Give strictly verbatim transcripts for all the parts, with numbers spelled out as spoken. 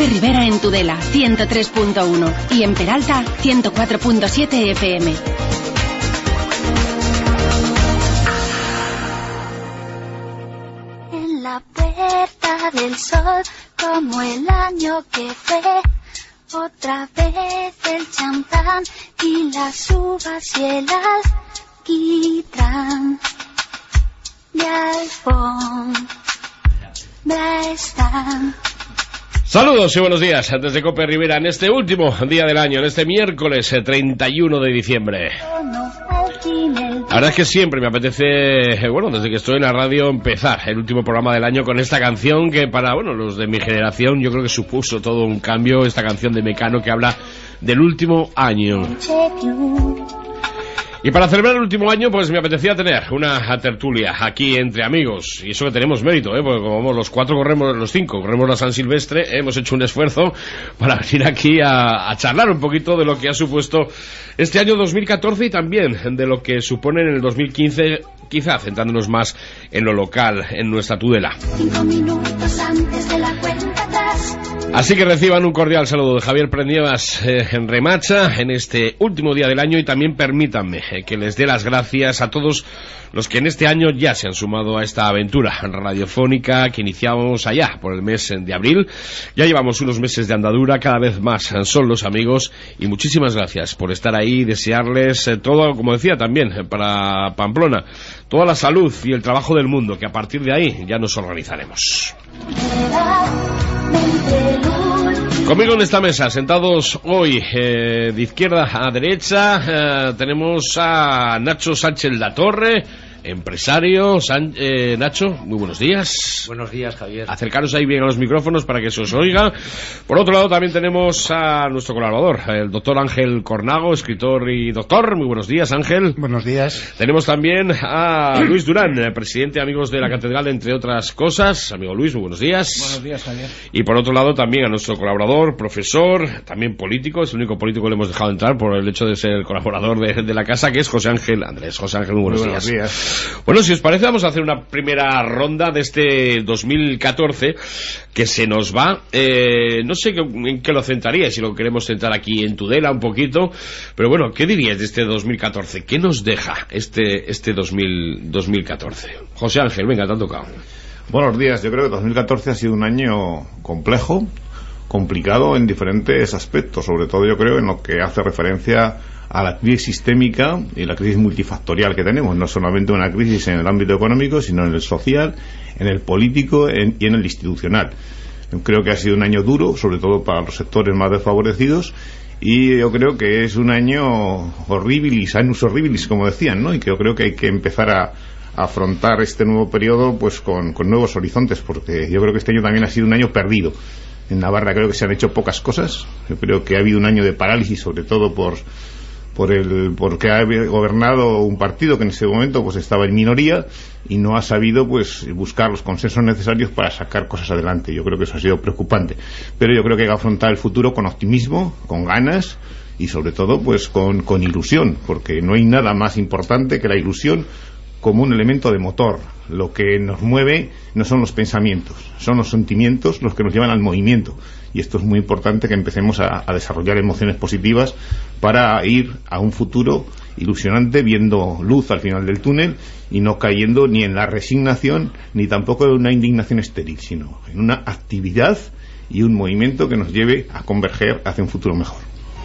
Cope Rivera en Tudela, ciento tres punto uno. Y en Peralta, ciento cuatro punto siete F M. En la puerta del sol, como el año que fue, otra vez el champán y las uvas y el alquitrán. Y alfombra están. Saludos y buenos días desde Cope Rivera en este último día del año, en este miércoles treinta y uno de diciembre. La verdad es que siempre me apetece, bueno, desde que estoy en la radio, empezar el último programa del año con esta canción que para, bueno, los de mi generación yo creo que supuso todo un cambio, esta canción de Mecano que habla del último año. Y para celebrar el último año, pues me apetecía tener una tertulia aquí entre amigos. Y eso que tenemos mérito, ¿eh? Porque como los cuatro corremos, los cinco corremos la San Silvestre, hemos hecho un esfuerzo para venir aquí a, a charlar un poquito de lo que ha supuesto este año dos mil catorce y también de lo que supone en el dos mil quince, quizá centrándonos más en lo local, en nuestra Tudela. Cinco minutos antes de la cuenta atrás. Así que reciban un cordial saludo de Javier Prenievas eh, en Remacha en este último día del año y también permítanme eh, que les dé las gracias a todos los que en este año ya se han sumado a esta aventura radiofónica que iniciamos allá por el mes de abril. Ya llevamos unos meses de andadura, cada vez más son los amigos y muchísimas gracias por estar ahí, desearles eh, todo, como decía también, eh, para Pamplona, toda la salud y el trabajo del mundo, que a partir de ahí ya nos organizaremos. Conmigo en esta mesa, sentados hoy eh, de izquierda a derecha, eh, tenemos a Nacho Sánchez Latorre, empresario. San, eh, Nacho, muy buenos días. Buenos días, Javier. Acercaros ahí bien a los micrófonos para que se os oiga. Por otro lado también tenemos a nuestro colaborador, el doctor Ángel Cornago, escritor y doctor. Muy buenos días, Ángel. Buenos días. Tenemos también a Luis Durán, presidente Amigos de la Catedral, entre otras cosas. Amigo Luis, muy buenos días. Buenos días, Javier. Y por otro lado también a nuestro colaborador, profesor, también político, es el único político que le hemos dejado entrar por el hecho de ser el colaborador de, de la casa, que es José Ángel Andrés. José Ángel, muy buenos, muy buenos días. días. Bueno, si os parece, vamos a hacer una primera ronda de este dos mil catorce que se nos va. Eh, no sé en qué lo centraría, si lo queremos centrar aquí en Tudela un poquito, pero bueno, ¿qué dirías de este dos mil catorce? ¿Qué nos deja este este dos mil catorce? José Ángel, venga, te ha tocado. Buenos días. Yo creo que dos mil catorce ha sido un año complejo, complicado en diferentes aspectos, sobre todo yo creo en lo que hace referencia a la crisis sistémica y la crisis multifactorial que tenemos, no solamente una crisis en el ámbito económico, sino en el social, en el político en, y en el institucional. Yo creo que ha sido un año duro, sobre todo para los sectores más desfavorecidos, y yo creo que es un año horribilis, annus horribilis, como decían, ¿no? Y que yo creo que hay que empezar a, a afrontar este nuevo periodo pues con, con nuevos horizontes, porque yo creo que este año también ha sido un año perdido. En Navarra creo que se han hecho pocas cosas. Yo creo que ha habido un año de parálisis, sobre todo por por el porque ha gobernado un partido que en ese momento pues estaba en minoría y no ha sabido pues buscar los consensos necesarios para sacar cosas adelante. Yo creo que eso ha sido preocupante, pero yo creo que hay que afrontar el futuro con optimismo, con ganas y sobre todo pues con, con ilusión, porque no hay nada más importante que la ilusión como un elemento de motor. Lo que nos mueve no son los pensamientos, son los sentimientos los que nos llevan al movimiento. Y esto es muy importante, que empecemos a, a desarrollar emociones positivas para ir a un futuro ilusionante, viendo luz al final del túnel y no cayendo ni en la resignación ni tampoco en una indignación estéril, sino en una actividad y un movimiento que nos lleve a converger hacia un futuro mejor.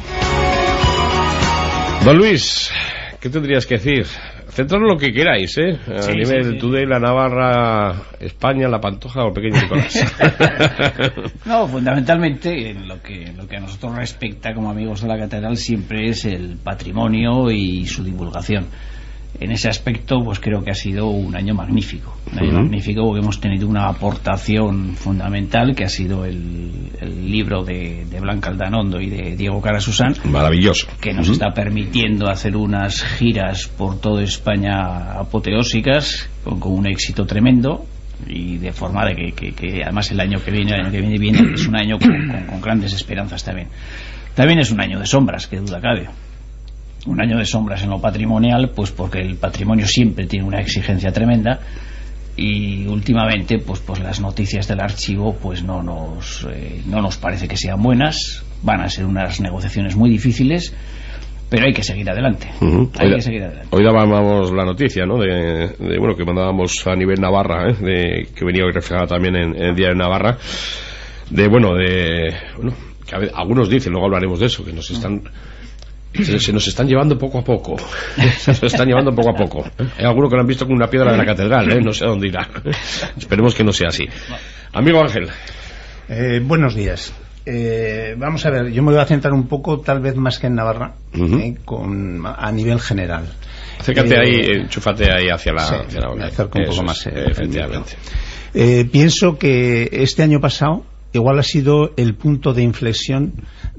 Don Luis, ¿qué tendrías que decir? Centraros lo que queráis, ¿eh? A sí, nivel sí, sí. Tudela, Navarra, España, La Pantoja o Pequeño Nicolás. No, fundamentalmente en lo que, lo que a nosotros respecta como amigos de la Catedral siempre es el patrimonio y su divulgación. En ese aspecto pues creo que ha sido un año magnífico, un año uh-huh. magnífico porque hemos tenido una aportación fundamental que ha sido el, el libro de, de Blanca Aldanondo y de Diego Carasusán, maravilloso, que nos uh-huh. está permitiendo hacer unas giras por toda España apoteósicas con, con un éxito tremendo, y de forma de que, que, que además el año que viene el año que viene, viene es un año con, con, con grandes esperanzas también. También es un año de sombras, que duda cabe. Un año de sombras en lo patrimonial, pues porque el patrimonio siempre tiene una exigencia tremenda, y últimamente pues pues las noticias del archivo pues no nos eh, no nos parece que sean buenas. Van a ser unas negociaciones muy difíciles, pero hay que seguir adelante. Uh-huh. Hay hoy, que seguir adelante. Hoy dábamos la noticia, ¿no? De, de bueno, que mandábamos a nivel Navarra, ¿eh? De, que venía hoy reflejada también en, en el Diario de Navarra, de bueno, de bueno, que a ver, algunos dicen, luego hablaremos de eso, que nos están se, se nos están llevando poco a poco. Se nos están llevando poco a poco. Hay algunos que lo han visto con una piedra de la catedral, ¿eh? No sé a dónde irá. Esperemos que no sea así. Amigo Ángel. Eh, buenos días. Eh, vamos a ver, yo me voy a centrar un poco, tal vez más que en Navarra, uh-huh. eh, con, a nivel general. Acércate eh, ahí, enchúfate ahí hacia la... Sí, hacia la me acerco un Eso poco es, más. Eh, efectivamente. Eh, pienso que este año pasado igual ha sido el punto de inflexión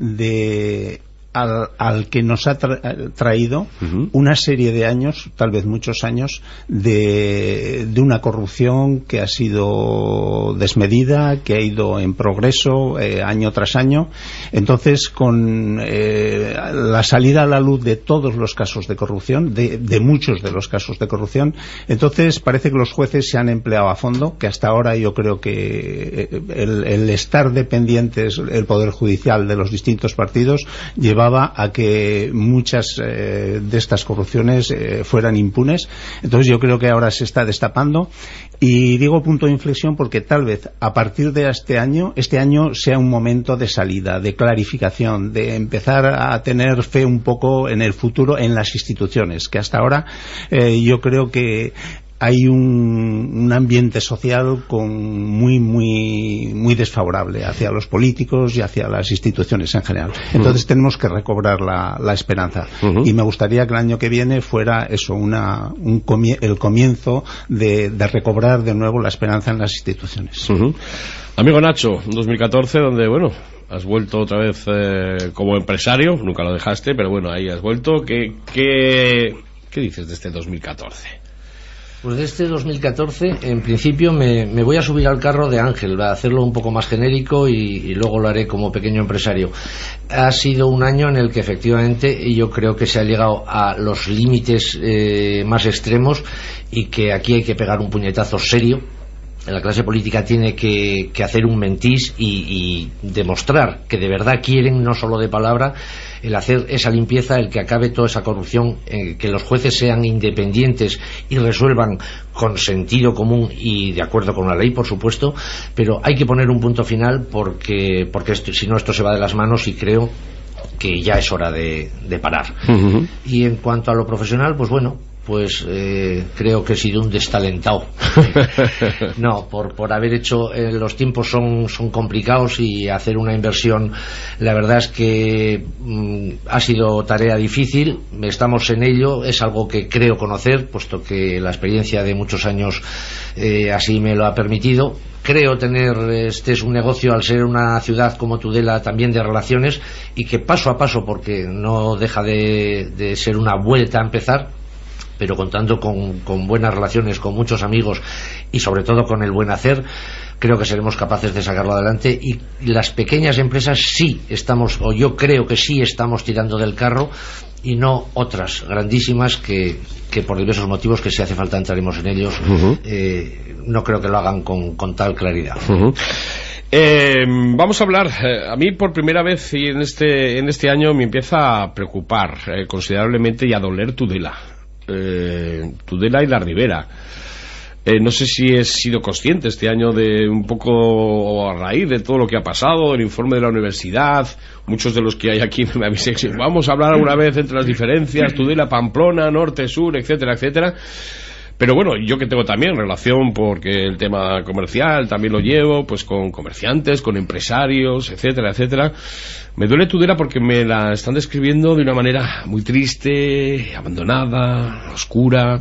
de... Al, al que nos ha tra- traído uh-huh. una serie de años, tal vez muchos años, de, de una corrupción que ha sido desmedida, que ha ido en progreso eh, año tras año. Entonces, con eh, la salida a la luz de todos los casos de corrupción, de, de muchos de los casos de corrupción, entonces parece que los jueces se han empleado a fondo, que hasta ahora yo creo que el, el estar dependientes, el Poder Judicial de los distintos partidos, llevaba a que muchas eh, de estas corrupciones eh, fueran impunes. Entonces yo creo que ahora se está destapando, y digo punto de inflexión porque tal vez a partir de este año este año sea un momento de salida, de clarificación, de empezar a tener fe un poco en el futuro en las instituciones, que hasta ahora eh, yo creo que hay un, un ambiente social con muy muy muy desfavorable hacia los políticos y hacia las instituciones en general. Entonces uh-huh. tenemos que recobrar la, la esperanza. Uh-huh. Y me gustaría que el año que viene fuera eso, una un comie- el comienzo de, de recobrar de nuevo la esperanza en las instituciones. Uh-huh. Amigo Nacho, dos mil catorce, donde bueno, has vuelto otra vez eh, como empresario, nunca lo dejaste, pero bueno, ahí has vuelto. ¿Qué, qué, qué dices de este dos mil catorce? Pues de este dos mil catorce, en principio me, me voy a subir al carro de Ángel, va a hacerlo un poco más genérico y, y luego lo haré como pequeño empresario. Ha sido un año en el que efectivamente yo creo que se ha llegado a los límites eh, más extremos, y que aquí hay que pegar un puñetazo serio. La clase política tiene que, que hacer un mentís y, y demostrar que de verdad quieren, no solo de palabra, el hacer esa limpieza, el que acabe toda esa corrupción, eh, que los jueces sean independientes y resuelvan con sentido común y de acuerdo con la ley, por supuesto, pero hay que poner un punto final porque, porque esto, si no esto se va de las manos, y creo que ya es hora de, de parar. Uh-huh. Y en cuanto a lo profesional, pues bueno, pues eh, creo que he sido un destalentado. No, por, por haber hecho, eh, los tiempos son, son complicados, y hacer una inversión, la verdad es que mm, ha sido tarea difícil. Estamos en ello, es algo que creo conocer, puesto que la experiencia de muchos años eh, así me lo ha permitido. Creo tener, este es un negocio, al ser una ciudad como Tudela, también de relaciones, y que paso a paso, porque no deja de, de ser una vuelta a empezar, pero contando con, con buenas relaciones, con muchos amigos y sobre todo con el buen hacer, creo que seremos capaces de sacarlo adelante. Y las pequeñas empresas sí estamos, o yo creo que sí estamos tirando del carro, y no otras grandísimas que, que por diversos motivos, que si hace falta entraremos en ellos, uh-huh. eh, no creo que lo hagan con, con tal claridad. Uh-huh. Eh, vamos a hablar, eh, a mí por primera vez y en este, en este año me empieza a preocupar eh, considerablemente y a doler Tudela. Eh, Tudela y la Ribera. Eh, no sé si he sido consciente este año de un poco, a raíz de todo lo que ha pasado, el informe de la universidad, muchos de los que hay aquí me avisan, vamos a hablar alguna vez entre las diferencias, Tudela, Pamplona, norte, sur, etcétera, etcétera. Pero bueno, yo que tengo también relación, porque el tema comercial también lo llevo, pues con comerciantes, con empresarios, etcétera, etcétera. Me duele Tudela porque me la están describiendo de una manera muy triste, abandonada, oscura.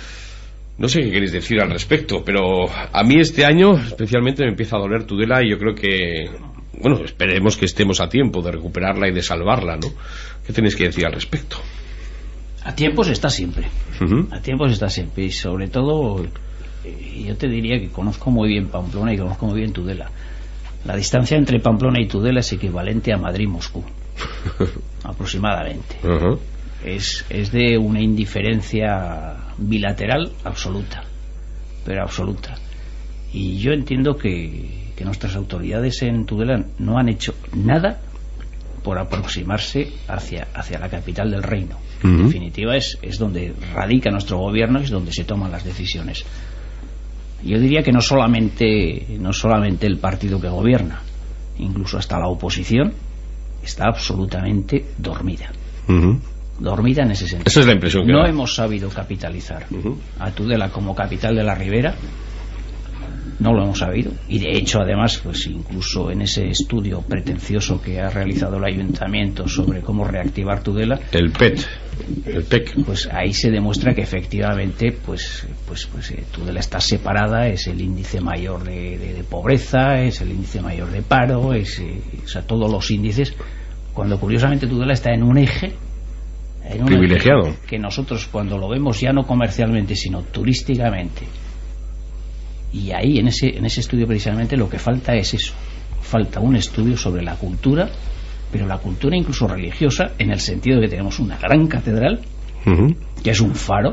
No sé qué queréis decir al respecto, pero a mí este año especialmente me empieza a doler Tudela, y yo creo que, bueno, esperemos que estemos a tiempo de recuperarla y de salvarla, ¿no? ¿Qué tenéis que decir al respecto? A tiempo se está siempre. Uh-huh. A tiempo se está siempre. Y sobre todo, yo te diría que conozco muy bien Pamplona y conozco muy bien Tudela. La distancia entre Pamplona y Tudela es equivalente a Madrid-Moscú. Aproximadamente. Uh-huh. Es, es de una indiferencia bilateral absoluta. pero absoluta. Y yo entiendo que, que nuestras autoridades en Tudela no han hecho nada por aproximarse hacia, hacia la capital del reino. Uh-huh. En definitiva es, es donde radica nuestro gobierno y es donde se toman las decisiones. Yo diría que no solamente, no solamente el partido que gobierna, incluso hasta la oposición está absolutamente dormida. Uh-huh. Dormida en ese sentido. Esa es la impresión que no da. hemos sabido capitalizar uh-huh. a Tudela como capital de la Ribera. No lo hemos sabido, y de hecho además pues incluso en ese estudio pretencioso que ha realizado el ayuntamiento sobre cómo reactivar Tudela, el P E T, el P E C, pues ahí se demuestra que efectivamente pues pues pues eh, Tudela está separada, es el índice mayor de, de, de pobreza, es el índice mayor de paro, es eh, o sea, todos los índices, cuando curiosamente Tudela está en un eje en un privilegiado eje que nosotros cuando lo vemos ya no comercialmente sino turísticamente. Y ahí, en ese, en ese estudio precisamente, lo que falta es eso. Falta un estudio sobre la cultura, pero la cultura incluso religiosa, en el sentido de que tenemos una gran catedral, uh-huh. que es un faro,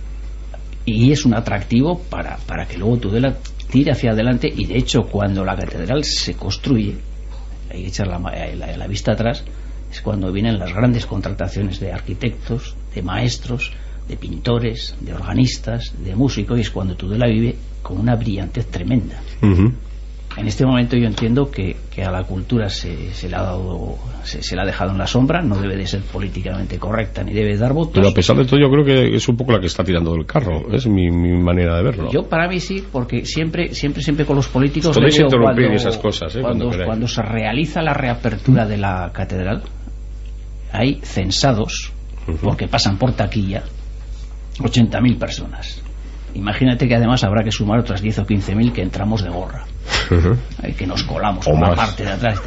y es un atractivo para, para que luego Tudela tire hacia adelante. Y de hecho, cuando la catedral se construye, hay que echar la, la, la vista atrás, es cuando vienen las grandes contrataciones de arquitectos, de maestros, de pintores, de organistas, de músicos, y es cuando Tudela vive con una brillantez tremenda. Uh-huh. En este momento yo entiendo que, que a la cultura se, se, le ha dado, se, se le ha dejado en la sombra, no debe de ser políticamente correcta ni debe dar votos. Pero a pesar de todo yo creo que es un poco la que está tirando del carro, es mi, mi manera de verlo. Yo para mí sí, porque siempre siempre siempre con los políticos podéis interrumpir cuando, esas cosas, ¿eh? cuando, cuando, cuando se realiza la reapertura de la catedral hay censados, uh-huh. porque pasan por taquilla ochenta mil personas. Imagínate que además habrá que sumar otras diez o quince mil que entramos de gorra, uh-huh. eh, que nos colamos o por más. La parte de atrás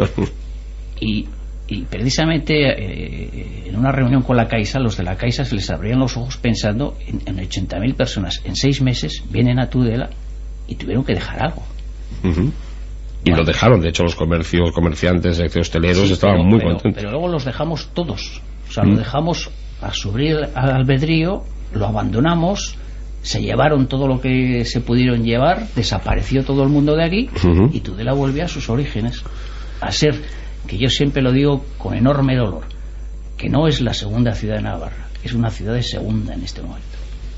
y, y precisamente eh, en una reunión con la Caixa, los de la Caixa se les abrían los ojos pensando en, en ochenta mil personas en seis meses vienen a Tudela y tuvieron que dejar algo. Uh-huh. Y bueno, lo dejaron, de hecho los comercios, comerciantes, hosteleros sí, estaban pero, muy pero, contentos. Pero luego los dejamos todos, o sea, uh-huh. lo dejamos a subir al albedrío, lo abandonamos, se llevaron todo lo que se pudieron llevar, desapareció todo el mundo de aquí, uh-huh. y Tudela vuelve a sus orígenes, a ser, que yo siempre lo digo con enorme dolor, que no es la segunda ciudad de Navarra, es una ciudad de segunda en este momento.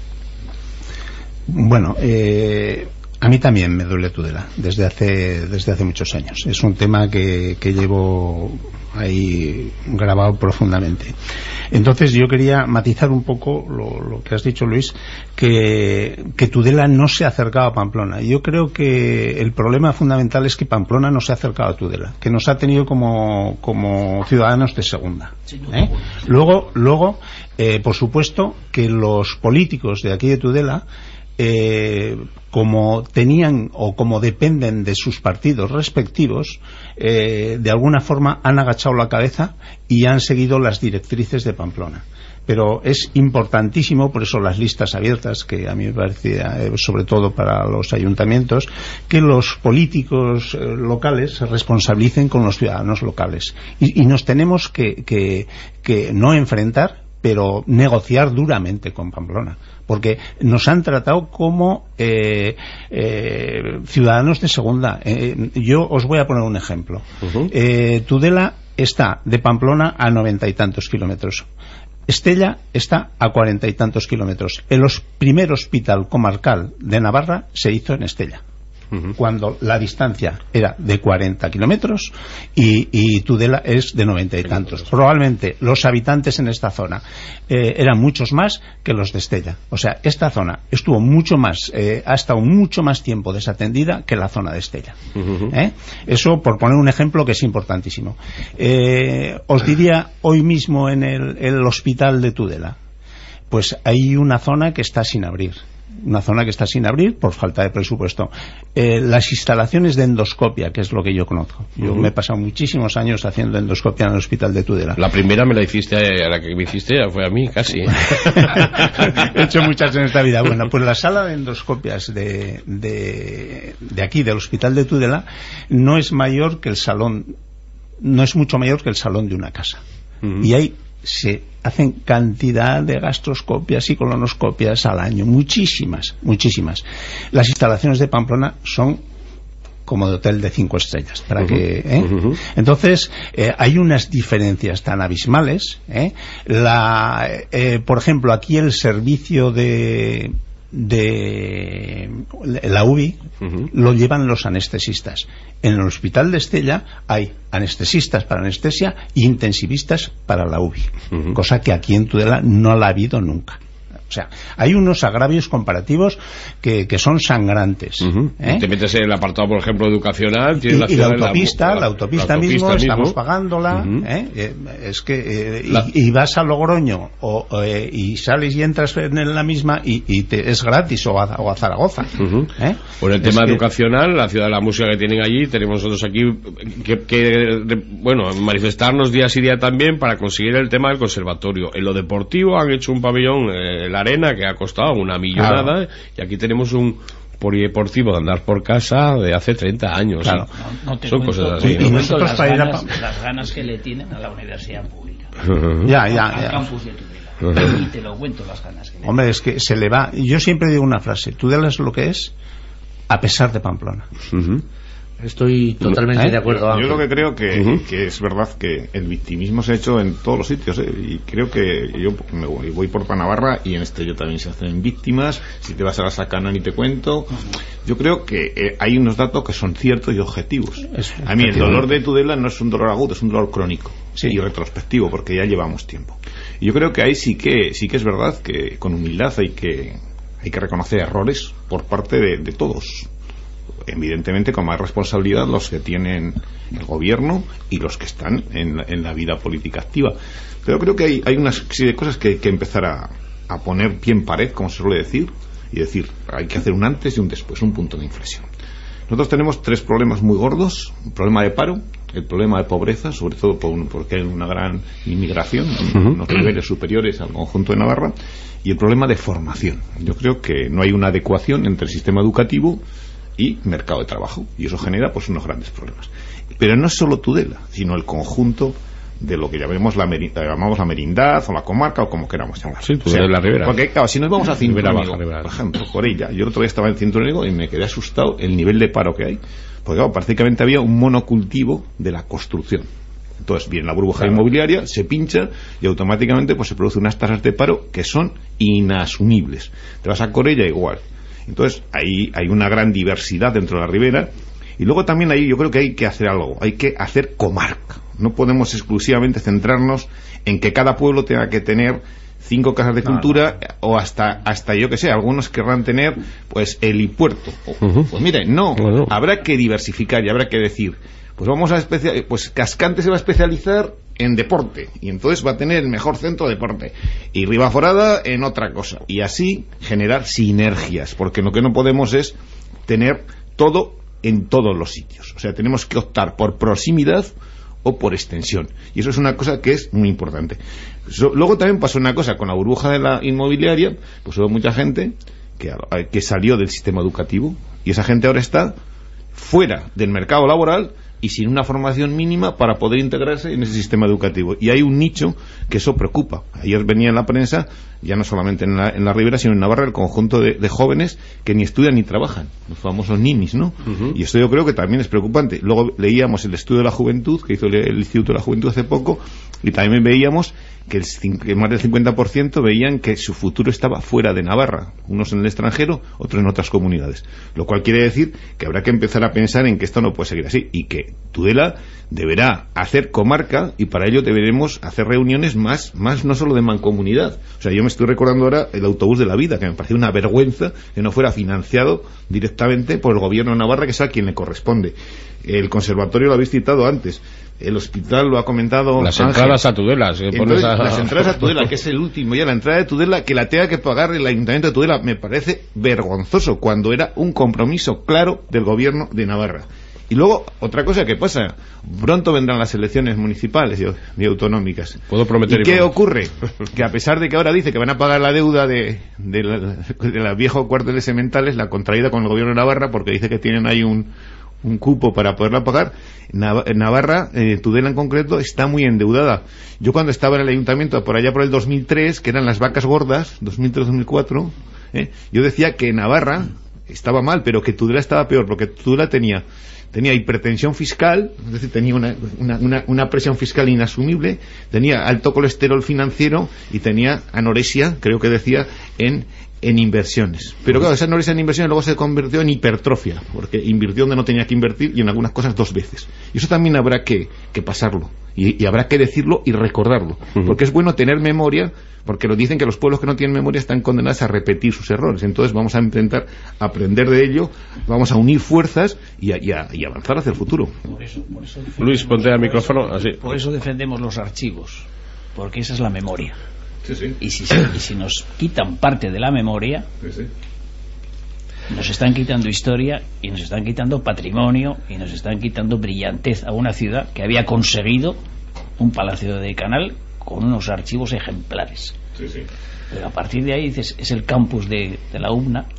Bueno, eh, a mí también me duele Tudela desde hace desde hace muchos años. Es un tema que, que llevo ahí grabado profundamente. Entonces yo quería matizar un poco lo, lo que has dicho, Luis, que, que Tudela no se ha acercado a Pamplona. Yo creo que el problema fundamental es que Pamplona no se ha acercado a Tudela, que nos ha tenido como, como ciudadanos de segunda. ¿eh? Luego, luego eh, por supuesto que los políticos de aquí de Tudela, Eh, como tenían o como dependen de sus partidos respectivos, eh, de alguna forma han agachado la cabeza y han seguido las directrices de Pamplona. Pero es importantísimo, por eso las listas abiertas, que a mí me parecía, eh, sobre todo para los ayuntamientos, que los políticos eh, locales se responsabilicen con los ciudadanos locales. Y, y nos tenemos que, que, que no enfrentar, pero negociar duramente con Pamplona, porque nos han tratado como eh, eh, ciudadanos de segunda. Eh, yo os voy a poner un ejemplo. Uh-huh. eh, Tudela está de Pamplona a noventa y tantos kilómetros. Estella está a cuarenta y tantos kilómetros. El primer hospital comarcal de Navarra se hizo en Estella, uh-huh. cuando la distancia era de cuarenta kilómetros y, y Tudela es de noventa y tantos. Probablemente los habitantes en esta zona eh, eran muchos más que los de Estella. O sea, esta zona estuvo mucho más, eh, ha estado mucho más tiempo desatendida que la zona de Estella. Uh-huh. ¿Eh? Eso por poner un ejemplo que es importantísimo. Eh, os diría hoy mismo en el, el hospital de Tudela, pues hay una zona que está sin abrir. Una zona que está sin abrir por falta de presupuesto. Eh, las instalaciones de endoscopia, que es lo que yo conozco. Yo uh-huh. me he pasado muchísimos años haciendo endoscopia en el hospital de Tudela. La primera me la hiciste, a la que me hiciste fue a mí, casi. He hecho muchas en esta vida. Bueno, pues la sala de endoscopias de, de, de aquí, del hospital de Tudela, no es mayor que el salón, no es mucho mayor que el salón de una casa. Uh-huh. Y hay se hacen cantidad de gastroscopias y colonoscopias al año, muchísimas, muchísimas. Las instalaciones de Pamplona son como de hotel de cinco estrellas, para uh-huh, que ¿eh? uh-huh. Entonces eh, hay unas diferencias tan abismales, ¿eh? La, eh, por ejemplo, aquí el servicio de de la U B I uh-huh. lo llevan los anestesistas. En el hospital de Estella hay anestesistas para anestesia e intensivistas para la U B I, uh-huh. cosa que aquí en Tudela no la ha habido nunca. O sea, hay unos agravios comparativos que, que son sangrantes. Uh-huh. ¿eh? Te metes en el apartado, por ejemplo, educacional. Y la, y la autopista, la, la, autopista, la autopista mismo, mismo, estamos pagándola. Uh-huh. ¿eh? Es que eh, la... y, y vas a Logroño o, eh, y sales y entras en la misma y, y te, es gratis, o a, o a Zaragoza. Uh-huh. ¿eh? Por el tema que... educacional, la ciudad de la música que tienen allí, tenemos nosotros aquí que, que bueno, manifestarnos día sí día también para conseguir el tema del conservatorio. En lo deportivo han hecho un pabellón, eh, la arena, que ha costado una millonada, claro. Y aquí tenemos un polideportivo de andar por casa de hace treinta años. Claro. No, no te son cuento, cosas así. Y, ¿no? nosotros las, ganas, a... las ganas que le tienen a la universidad pública. Uh-huh. Ya, ya, al ya. campus de Tudela. Uh-huh. Y te lo cuento las ganas que le Hombre, es que se le va. Yo siempre digo una frase: Tudela es lo que es a pesar de Pamplona. Uh-huh. Estoy totalmente ¿Eh? de acuerdo. Yo, yo lo que creo que, uh-huh. que es verdad que el victimismo se ha hecho en todos los sitios, ¿eh? Y creo que yo me voy, voy por Navarra y en este yo también se hacen víctimas. Si te vas a la Sacana ni te cuento. Yo creo que eh, hay unos datos que son ciertos y objetivos. Es, a mí el dolor de Tudela no es un dolor agudo, es un dolor crónico, sí. Y retrospectivo, porque ya llevamos tiempo. Y yo creo que ahí sí que sí que es verdad que con humildad hay que hay que reconocer errores por parte de, de todos. Evidentemente con más responsabilidad los que tienen el gobierno y los que están en la, en la vida política activa. Pero creo que hay, hay una serie de cosas que hay que empezar a, a poner pie en pared, como se suele decir, y decir, hay que hacer un antes y un después, un punto de inflexión. Nosotros tenemos tres problemas muy gordos: el problema de paro, el problema de pobreza, sobre todo por, porque hay una gran inmigración en uh-huh. los niveles superiores al conjunto de Navarra, y el problema de formación. Yo creo que no hay una adecuación entre el sistema educativo y mercado de trabajo, y eso genera pues unos grandes problemas. Pero no es solo Tudela, sino el conjunto de lo que llamamos la, meri- llamamos la merindad o la comarca o como queramos llamar. Sí, Tudela, o sea, la Ribera. Porque claro, si nos vamos a Cintruénigo, por ejemplo, por ella, yo el otro día estaba en Cintruénigo y me quedé asustado el nivel de paro que hay, porque claro, prácticamente había un monocultivo de la construcción. Entonces viene la burbuja claro. inmobiliaria, se pincha y automáticamente pues se producen unas tasas de paro que son inasumibles. Te vas a Corella igual. Entonces ahí hay una gran diversidad dentro de la Ribera, y luego también ahí yo creo que hay que hacer algo, hay que hacer comarca. No podemos exclusivamente centrarnos en que cada pueblo tenga que tener cinco casas de cultura, no, no. o hasta hasta yo que sé, algunos querrán tener pues helipuerto. Uh-huh. Pues miren, no, uh-huh. habrá que diversificar y habrá que decir, pues vamos a especializar, pues Cascante se va a especializar en deporte y entonces va a tener el mejor centro de deporte, y Ribaforada en otra cosa, y así generar sinergias, porque lo que no podemos es tener todo en todos los sitios. O sea, tenemos que optar por proximidad o por extensión, y eso es una cosa que es muy importante. Luego también pasó una cosa con la burbuja de la inmobiliaria, pues hubo mucha gente que, que salió del sistema educativo, y esa gente ahora está fuera del mercado laboral y sin una formación mínima para poder integrarse en ese sistema educativo. Y hay un nicho que eso preocupa. Ayer venía en la prensa, ya no solamente en la, en la Ribera, sino en Navarra, el conjunto de, de jóvenes que ni estudian ni trabajan, los famosos ninis, ¿no? Uh-huh. Y esto yo creo que también es preocupante. Luego leíamos el estudio de la juventud que hizo el, el Instituto de la Juventud hace poco, y también veíamos que, el, que más del cincuenta por ciento veían que su futuro estaba fuera de Navarra, unos en el extranjero, otros en otras comunidades, lo cual quiere decir que habrá que empezar a pensar en que esto no puede seguir así, y que Tudela deberá hacer comarca, y para ello deberemos hacer reuniones más, más no solo de mancomunidad. O sea, yo me estoy recordando ahora el autobús de la vida, que me pareció una vergüenza que no fuera financiado directamente por el gobierno de Navarra, que es a quien le corresponde. El conservatorio lo habéis citado antes, el hospital lo ha comentado las Ángel. Entradas a Tudela, si Entonces, a... las entradas a Tudela, que es el último ya, la entrada de Tudela, que la tenga que pagar el ayuntamiento de Tudela, me parece vergonzoso, cuando era un compromiso claro del gobierno de Navarra. Y luego, otra cosa que pasa, pronto vendrán las elecciones municipales y, y autonómicas. Puedo prometer. ¿Y qué ocurre? Que a pesar de que ahora dice que van a pagar la deuda de, de, la, de los viejos cuarteles sementales, la contraída con el gobierno de Navarra, porque dice que tienen ahí un un cupo para poderla pagar. Nav- Navarra, eh, Tudela en concreto, está muy endeudada. Yo cuando estaba en el ayuntamiento, por allá por el dos mil tres, que eran las vacas gordas, dos mil tres dos mil cuatro, eh, yo decía que Navarra estaba mal, pero que Tudela estaba peor, porque Tudela tenía tenía hipertensión fiscal, es decir, tenía una, una, una, una presión fiscal inasumible, tenía alto colesterol financiero y tenía anorexia, creo que decía, en en inversiones. Pero claro, esa anorexia en inversiones luego se convirtió en hipertrofia, porque invirtió donde no tenía que invertir y en algunas cosas dos veces. Y eso también habrá que, que pasarlo. Y, y habrá que decirlo y recordarlo. Uh-huh. Porque es bueno tener memoria, porque nos dicen que los pueblos que no tienen memoria están condenados a repetir sus errores. Entonces vamos a intentar aprender de ello, vamos a unir fuerzas y, a, y, a, y avanzar hacia el futuro. Por eso, por eso Luis, ponte al micrófono. Así. Por eso defendemos los archivos, porque esa es la memoria. Sí, sí. Y, si, y si nos quitan parte de la memoria, Sí, sí. nos están quitando historia y nos están quitando patrimonio y nos están quitando brillantez a una ciudad que había conseguido un palacio de Canal con unos archivos ejemplares. Sí, sí. Pero a partir de ahí dices, es el campus de, de la U B N A,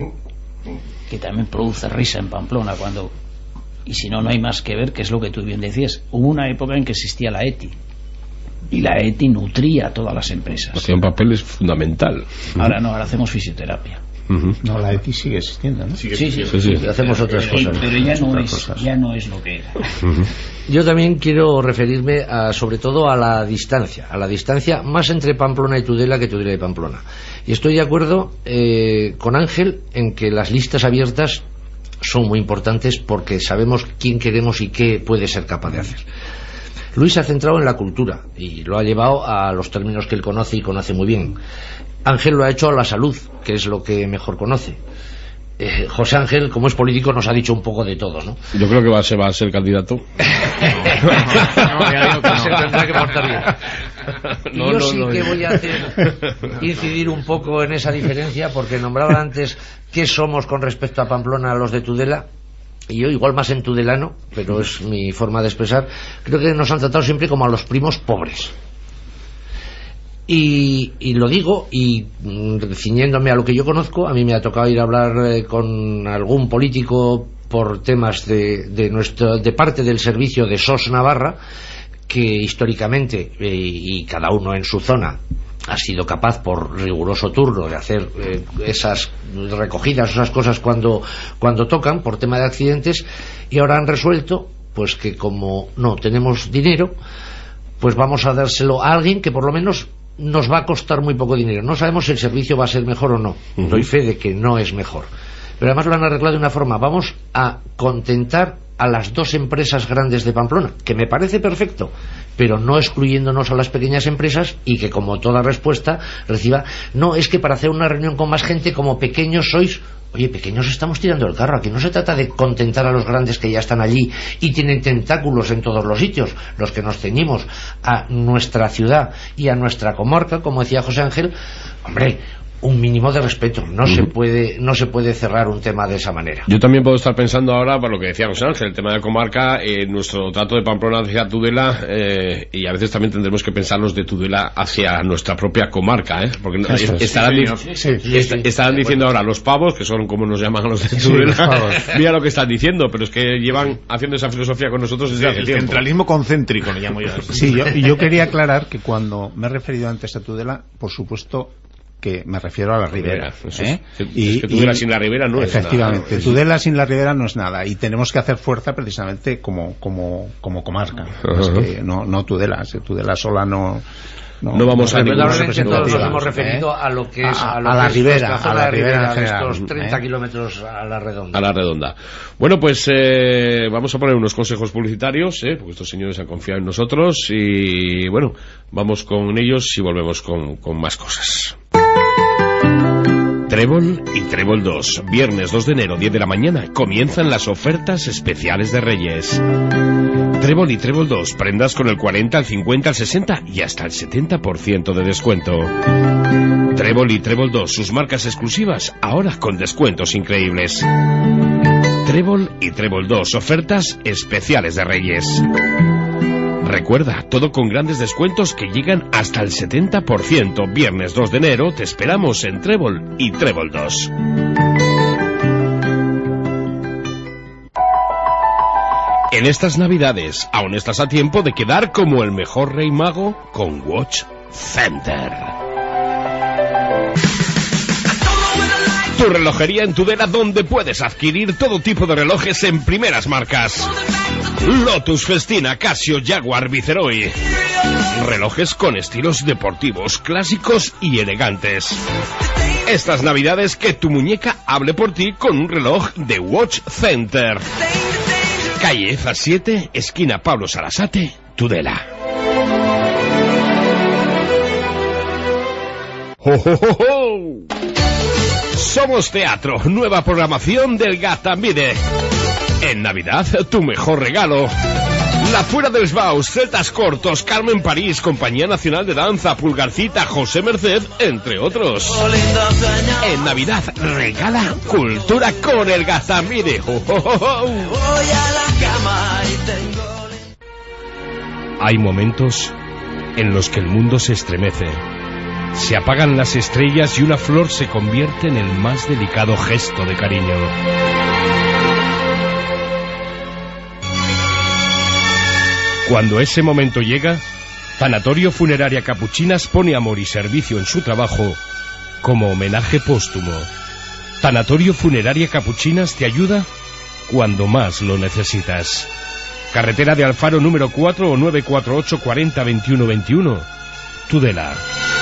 que también produce risa en Pamplona cuando, y si no, no hay más que ver, que es lo que tú bien decías. Hubo una época en que existía la E T I y la E T I nutría a todas las empresas. Hacía un papel es fundamental. Ahora no, ahora hacemos fisioterapia. Uh-huh. No, la E T I sigue existiendo, ¿no? Sí, sí, sí, sí, sí. Hacemos otras pero, cosas. pero ya no Otras es cosas. ya no es lo que era. Uh-huh. Yo también quiero referirme a, sobre todo a la distancia, a la distancia más entre Pamplona y Tudela que Tudela y Pamplona. Y estoy de acuerdo eh, con Ángel en que las listas abiertas son muy importantes porque sabemos quién queremos y qué puede ser capaz de hacer. Luis se ha centrado en la cultura y lo ha llevado a los términos que él conoce y conoce muy bien. Ángel lo ha hecho a la salud, que es lo que mejor conoce. Eh, José Ángel, como es político, nos ha dicho un poco de todo, ¿no? Yo creo que va a ser, va a ser candidato. No, ya digo que se tendrá que portar bien. Y No, yo no, sí no, que no. voy a hacer incidir un poco en esa diferencia, porque nombraba antes qué somos con respecto a Pamplona los de Tudela. Y yo, igual más en tudelano, pero es mi forma de expresar, creo que nos han tratado siempre como a los primos pobres. Y, y lo digo, y mm, ciñéndome a lo que yo conozco, a mí me ha tocado ir a hablar eh, con algún político por temas de, de, nuestro, de parte del servicio de S O S Navarra, que históricamente, eh, y cada uno en su zona, ha sido capaz por riguroso turno de hacer eh, esas recogidas, esas cosas cuando, cuando tocan por tema de accidentes, y ahora han resuelto pues que como no tenemos dinero, pues vamos a dárselo a alguien que por lo menos nos va a costar muy poco dinero. No sabemos si el servicio va a ser mejor o no. Uh-huh. Doy fe de que no es mejor, pero además lo han arreglado de una forma: vamos a contentar a las dos empresas grandes de Pamplona, que me parece perfecto, pero no excluyéndonos a las pequeñas empresas, y que como toda respuesta reciba, no, es que para hacer una reunión con más gente, como pequeños sois. Oye, pequeños estamos tirando el carro. Aquí no se trata de contentar a los grandes que ya están allí y tienen tentáculos en todos los sitios. Los que nos ceñimos a nuestra ciudad y a nuestra comarca, como decía José Ángel, hombre, un mínimo de respeto. No uh-huh. se puede no se puede cerrar un tema de esa manera. Yo también puedo estar pensando ahora, por lo que decía José Ángel, el tema de la comarca, eh, nuestro trato de Pamplona hacia Tudela, eh, y a veces también tendremos que pensar los de Tudela hacia nuestra propia comarca, ¿eh? Porque no, es, estarán, sí, sí, sí, sí, est- estarán diciendo ahora los pavos, que son como nos llaman a los de Tudela, sí, mira lo que están diciendo, pero es que llevan haciendo esa filosofía con nosotros desde sí, hace el tiempo. Centralismo concéntrico, le llamo yo. Sí, yo, yo quería aclarar que cuando me he referido antes a Tudela, por supuesto que me refiero a la Ribera, ¿eh? es, y, es que Tudela y, sin la Ribera no es nada. Efectivamente, Tudela sin la Ribera no es nada, y tenemos que hacer fuerza precisamente como como como comarca. Uh-huh. Es que no no Tudela, si Tudela sola no no, no vamos no, a ninguna representativa. Todos nos hemos referido ¿eh? a lo que es a, a, lo a la que Ribera, es a la Ribera, de estos treinta ¿eh? kilómetros a la redonda. A la redonda. Bueno, pues eh, vamos a poner unos consejos publicitarios, ¿eh? Porque estos señores han confiado en nosotros, y bueno, vamos con ellos y volvemos con, con más cosas. Trébol y Trébol dos. Viernes dos de enero, diez de la mañana, comienzan las ofertas especiales de Reyes. Trébol y Trébol dos, prendas con el cuarenta, el cincuenta, el sesenta y hasta el setenta por ciento de descuento. Trébol y Trébol dos, sus marcas exclusivas, ahora con descuentos increíbles. Trébol y Trébol dos, ofertas especiales de Reyes. Recuerda, todo con grandes descuentos que llegan hasta el setenta por ciento. Viernes dos de enero te esperamos en Trébol y Trébol dos. En estas navidades, aún estás a tiempo de quedar como el mejor rey mago con Watch Center. Tu relojería en Tudela, donde puedes adquirir todo tipo de relojes en primeras marcas. Lotus, Festina, Casio, Jaguar, Viceroy. Relojes con estilos deportivos, clásicos y elegantes. Estas navidades que tu muñeca hable por ti con un reloj de Watch Center. Calle Eza siete, esquina Pablo Sarasate, Tudela. ¡Oh, oh, oh, oh! Somos Teatro, nueva programación del Gaztambide. En Navidad, tu mejor regalo. La Fuera dels Baus, Celtas Cortos, Carmen París, Compañía Nacional de Danza, Pulgarcita, José Merced, entre otros. En Navidad, regala cultura con el Gaztambide. ¡Oh, oh, oh, oh! Hay momentos en los que el mundo se estremece. Se apagan las estrellas y una flor se convierte en el más delicado gesto de cariño. Cuando ese momento llega, Tanatorio Funeraria Capuchinas pone amor y servicio en su trabajo como homenaje póstumo. Tanatorio Funeraria Capuchinas te ayuda cuando más lo necesitas. Carretera de Alfaro número cuatro o nueve cuatro ocho cuarenta veintiuno veintiuno, Tudela.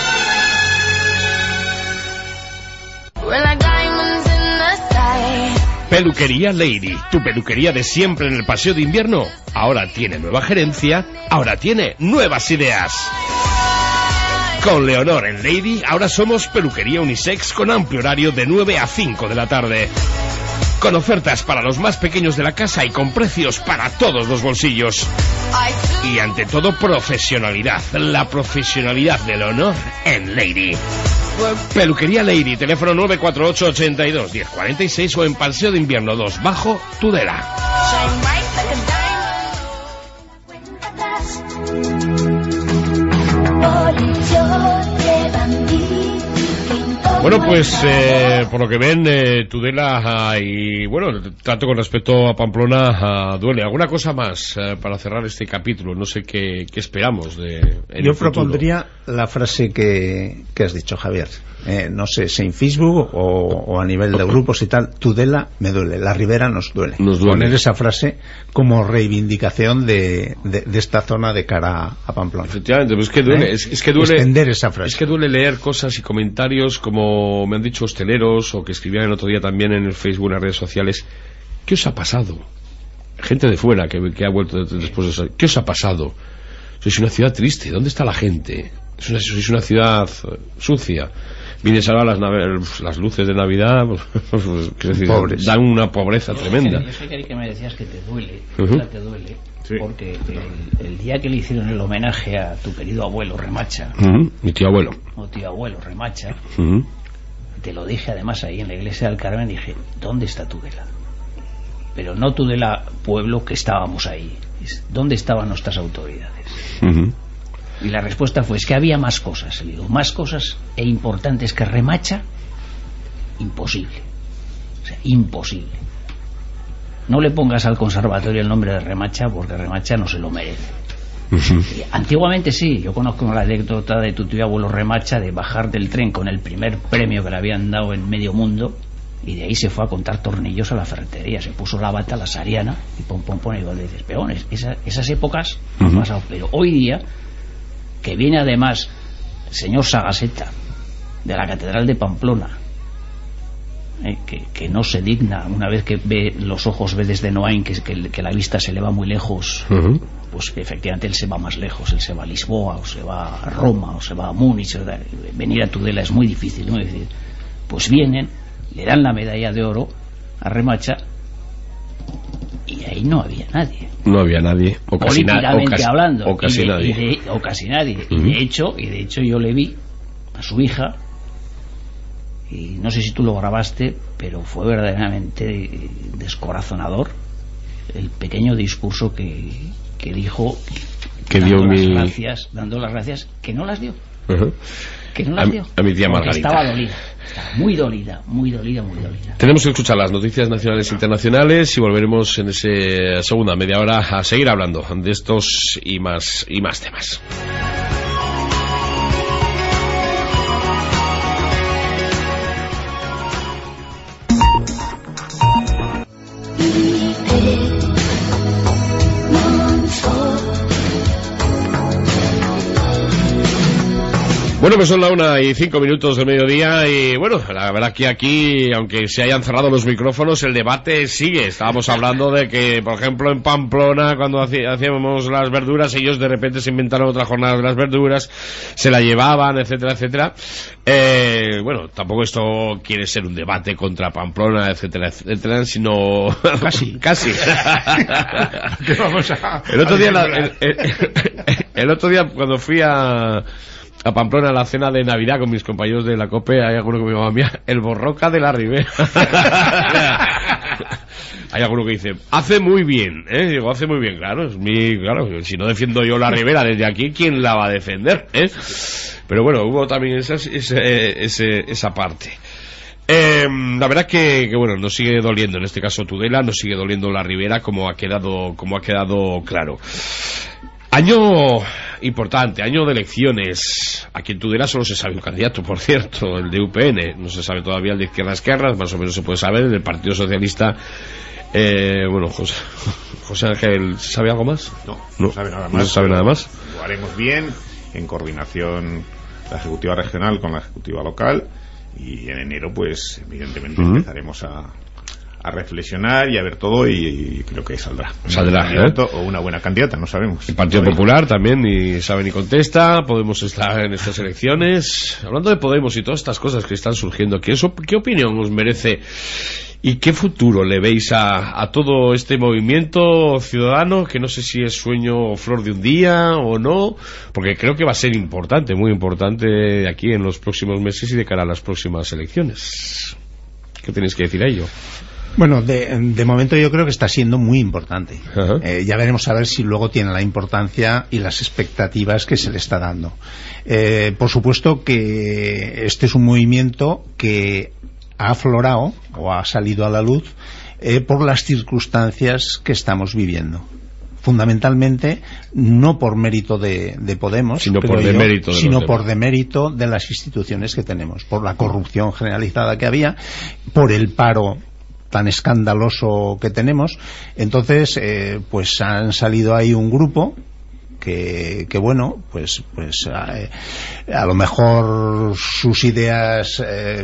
Peluquería Lady, tu peluquería de siempre en el Paseo de Invierno, ahora tiene nueva gerencia, ahora tiene nuevas ideas. Con Leonor en Lady, ahora somos peluquería unisex con amplio horario de nueve a cinco de la tarde. Con ofertas para los más pequeños de la casa y con precios para todos los bolsillos. Y ante todo, profesionalidad, la profesionalidad de Leonor en Lady. Peluquería Lady, teléfono nueve cuatro ocho ochenta y dos diez cuarenta y seis o en Paseo de Invierno dos Bajo, Tudela. Bueno, pues eh, por lo que ven, eh, Tudela y bueno, tanto con respecto a Pamplona duele. ¿Alguna cosa más eh, para cerrar este capítulo? No sé qué, qué esperamos de en Yo el propondría la frase que, que has dicho, Javier. Eh, no sé si en Facebook o, o a nivel de grupos y tal, Tudela me duele, la Ribera nos duele. Nos duele. Poner esa frase como reivindicación de, de, de esta zona de cara a Pamplona. Efectivamente, pues es que duele, ¿Eh? es, es que duele extender esa frase. Es que duele leer cosas y comentarios como me han dicho hosteleros o que escribían el otro día también en el Facebook, en las redes sociales. ¿Qué os ha pasado? Gente de fuera que, que ha vuelto después de eso. ¿Qué os ha pasado? Sois una ciudad triste, ¿dónde está la gente? Es una, sois una ciudad sucia. Vienes ahora las, las luces de Navidad, pues, pues, ¿qué decir? Pobres. Dan una pobreza tremenda. Yo sé que me decías que te duele, Uh-huh. te duele, Sí. porque el, el día que le hicieron el homenaje a tu querido abuelo Remacha, Uh-huh. Mi tío abuelo. o tío abuelo Remacha, Uh-huh. te lo dije además ahí en la iglesia del Carmen, dije, ¿dónde está Tudela? Pero no Tudela pueblo, que estábamos ahí, es, ¿dónde estaban nuestras autoridades? Uh-huh. Y la respuesta fue, es que había más cosas. Le digo, más cosas e importantes que Remacha, imposible. O sea, imposible. No le pongas al conservatorio el nombre de Remacha, porque Remacha no se lo merece. Uh-huh. Y antiguamente sí, yo conozco la anécdota de tu tío abuelo Remacha de bajar del tren con el primer premio que le habían dado en medio mundo, y de ahí se fue a contar tornillos a la ferretería, se puso la bata, la sariana, y pom pom pom, y vos le dices, peones, esa, esas épocas Uh-huh. han pasado. Pero hoy día, que viene además el señor Sagaseta de la Catedral de Pamplona, eh, que, que no se digna, una vez que ve los ojos, ve desde Noain que, que, que la vista se le va muy lejos, Uh-huh. pues efectivamente él se va más lejos, él se va a Lisboa, o se va a Roma, o se va a Múnich, o sea, venir a Tudela es muy difícil, muy difícil. Pues vienen, le dan la medalla de oro a Remacha, y ahí no había nadie. No había nadie, o casi, na- o Políticamente casi, hablando, o casi y de- nadie. y de- o casi nadie. Uh-huh. Y de hecho, y de hecho yo le vi a su hija, y no sé si tú lo grabaste, pero fue verdaderamente descorazonador el pequeño discurso que, que dijo, Que dando dio las mi- gracias, dando las gracias, que no las dio. Uh-huh. Que no las dio. A, a mi tía Margarita. Estaba dolida. Estaba muy dolida, muy dolida, muy dolida. Tenemos que escuchar las noticias nacionales e internacionales y volveremos en esa segunda media hora a seguir hablando de estos y más, y más temas. Bueno, pues son la una y cinco minutos del mediodía y bueno, la verdad que aquí, aunque se hayan cerrado los micrófonos, el debate sigue. Estábamos hablando de que, por ejemplo, en Pamplona, cuando hacíamos las verduras, ellos de repente se inventaron otra jornada de las verduras, se la llevaban, etcétera, etcétera. Eh, bueno, tampoco esto quiere ser un debate contra Pamplona, etcétera, etcétera, sino... Casi. Casi. ¿Qué vamos a... El otro día, la, el, el, el otro día cuando fui a... a Pamplona a la cena de Navidad con mis compañeros de la COPE, hay alguno que me llama mía, el Borroca de la Ribera. Hay alguno que dice, hace muy bien, ¿eh? Digo, hace muy bien, claro, es mi, claro, si no defiendo yo la Ribera desde aquí, ¿quién la va a defender, eh? Pero bueno, hubo también esa, ese, ese, esa parte. Eh, la verdad que, que bueno, nos sigue doliendo, en este caso Tudela, nos sigue doliendo la Ribera, como ha quedado, como ha quedado claro. Año importante, año de elecciones. Aquí en Tudela solo se sabe un candidato, por cierto, el de U P N. No se sabe todavía el de Izquierda Esquerra, más o menos se puede saber. El del Partido Socialista, eh, bueno, José, José Ángel, ¿sabe algo más? No, no, no sabe nada más. No se sabe nada más. Lo haremos bien, en coordinación la Ejecutiva Regional con la Ejecutiva Local, y en enero, pues, evidentemente, uh-huh. empezaremos a... a reflexionar y a ver todo y, y creo que saldrá saldrá un ¿eh? o una buena candidata, no sabemos. El Partido Popular también ni sabe ni contesta. Podemos estar en estas elecciones. Hablando de Podemos y todas estas cosas que están surgiendo, ¿qué, eso, qué opinión os merece y qué futuro le veis a, a todo este movimiento ciudadano, que no sé si es sueño o flor de un día o no, porque creo que va a ser importante, muy importante aquí en los próximos meses y de cara a las próximas elecciones? ¿Qué tenéis que decir a ello? Bueno, de, de momento yo creo que está siendo muy importante. Uh-huh. Eh, ya veremos a ver si luego tiene la importancia y las expectativas que se le está dando. Eh, por supuesto que este es un movimiento que ha aflorado o ha salido a la luz eh, por las circunstancias que estamos viviendo. Fundamentalmente no por mérito de, de Podemos, sino por demérito, yo, de sino por demérito de las instituciones que tenemos, por la corrupción generalizada que había, por el paro tan escandaloso que tenemos. Entonces eh, pues han salido ahí un grupo que, que bueno, pues pues eh, a lo mejor sus ideas eh,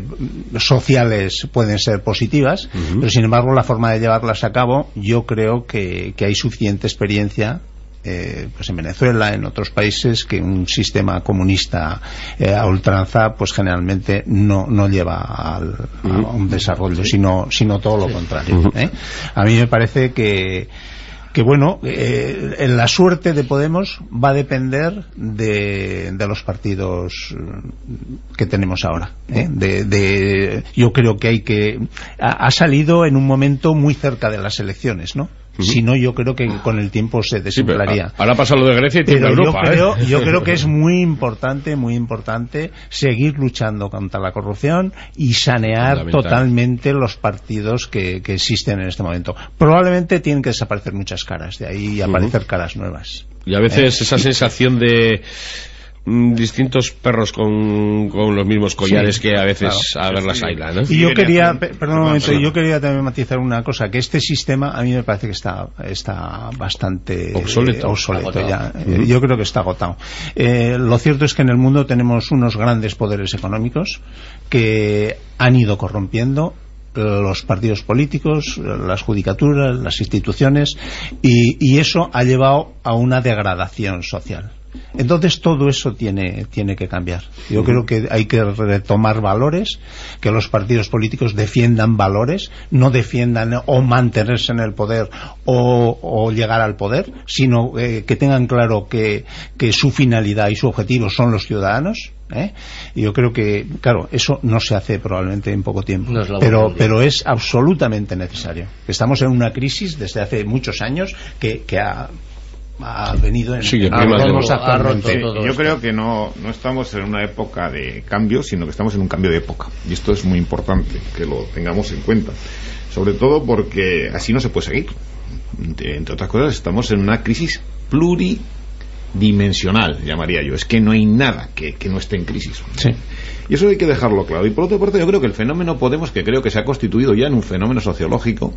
sociales pueden ser positivas, uh-huh. pero sin embargo la forma de llevarlas a cabo, yo creo que, que hay suficiente experiencia Eh, pues en Venezuela, en otros países, que un sistema comunista eh, a ultranza pues generalmente no, no lleva al, uh-huh. a un desarrollo, sino, sino todo lo contrario. Uh-huh. ¿eh? A mí me parece que que bueno, eh, la suerte de Podemos va a depender de, de los partidos que tenemos ahora. ¿eh? De, de, yo creo que hay que ha, ha salido en un momento muy cerca de las elecciones, ¿no? Uh-huh. Si no, yo creo que con el tiempo se desinflaría. Sí, ahora pasa lo de Grecia y tiembla Europa. Yo creo, ¿eh? yo creo que es muy importante, muy importante seguir luchando contra la corrupción y sanear totalmente los partidos que, que existen en este momento. Probablemente tienen que desaparecer muchas caras, de ahí aparecer uh-huh. caras nuevas. Y a veces ¿Eh? esa sensación de distintos perros con, con los mismos collares, sí, que a veces claro, a ver las hayla, ¿no? Y yo quería, perdón un momento, yo quería también matizar una cosa, que este sistema a mí me parece que está está bastante obsoleto, eh, obsoleto ya. Uh-huh. Yo creo que está agotado. Eh, lo cierto es que en el mundo tenemos unos grandes poderes económicos que han ido corrompiendo los partidos políticos, las judicaturas, las instituciones, y, y eso ha llevado a una degradación social. Entonces todo eso tiene, tiene que cambiar. Yo creo que hay que retomar valores, que los partidos políticos defiendan valores, no defiendan o mantenerse en el poder o, o llegar al poder, sino eh, que tengan claro que, que su finalidad y su objetivo son los ciudadanos. ¿Eh? Y yo creo que, claro, eso no se hace probablemente en poco tiempo, no es pero, pero es absolutamente necesario. Estamos en una crisis desde hace muchos años que, que ha ha venido en sí, que a todos, actualmente. Sí, yo creo que no, no estamos en una época de cambio, sino que estamos en un cambio de época. Y esto es muy importante que lo tengamos en cuenta. Sobre todo porque así no se puede seguir. Entre otras cosas, estamos en una crisis pluridimensional, llamaría yo. Es que no hay nada que, que no esté en crisis. Sí. Y eso hay que dejarlo claro. Y por otra parte, yo creo que el fenómeno Podemos, que creo que se ha constituido ya en un fenómeno sociológico,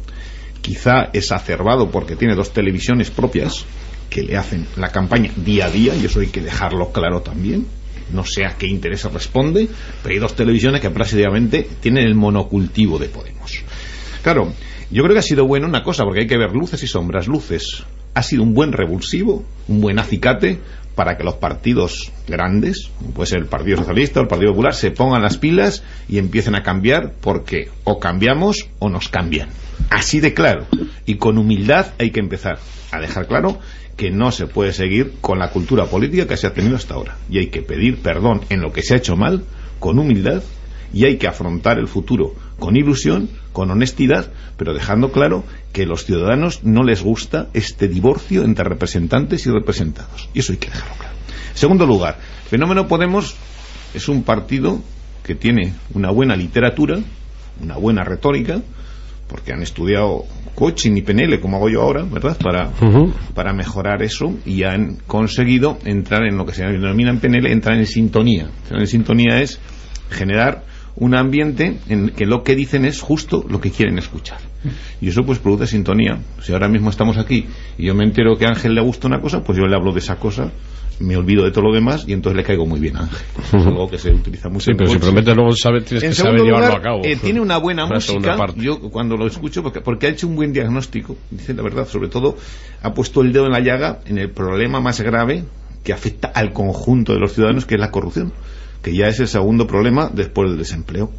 quizá exacerbado porque tiene dos televisiones propias que le hacen la campaña día a día, y eso hay que dejarlo claro también. No sé a qué intereses responde, pero hay dos televisiones que prácticamente tienen el monocultivo de Podemos. Claro, yo creo que ha sido bueno una cosa, porque hay que ver luces y sombras. Luces, ha sido un buen revulsivo, un buen acicate para que los partidos grandes, como puede ser el Partido Socialista o el Partido Popular, se pongan las pilas y empiecen a cambiar, porque o cambiamos o nos cambian. Así de claro. Y con humildad hay que empezar a dejar claro que no se puede seguir con la cultura política que se ha tenido hasta ahora. Y hay que pedir perdón en lo que se ha hecho mal, con humildad, y hay que afrontar el futuro con ilusión, con honestidad, pero dejando claro que a los ciudadanos no les gusta este divorcio entre representantes y representados. Y eso hay que dejarlo claro. En segundo lugar, Fenómeno Podemos es un partido que tiene una buena literatura, una buena retórica, porque han estudiado coaching y P N L, como hago yo ahora, ¿verdad?, para, uh-huh. para mejorar eso, y han conseguido entrar en lo que se denomina en P N L, entrar en sintonía. Entrar en sintonía es generar un ambiente en que lo que dicen es justo lo que quieren escuchar, y eso pues produce sintonía. Si ahora mismo estamos aquí y yo me entero que a Ángel le gusta una cosa, pues yo le hablo de esa cosa, me olvido de todo lo demás y entonces le caigo muy bien a Ángel. Es algo que se utiliza mucho. Sí, pero si prometes luego sabe, tienes en que saber lugar, llevarlo a cabo. Eh, tiene una buena música, yo cuando lo escucho, porque, porque ha hecho un buen diagnóstico, dice la verdad, sobre todo ha puesto el dedo en la llaga en el problema más grave que afecta al conjunto de los ciudadanos, que es la corrupción, que ya es el segundo problema después del desempleo.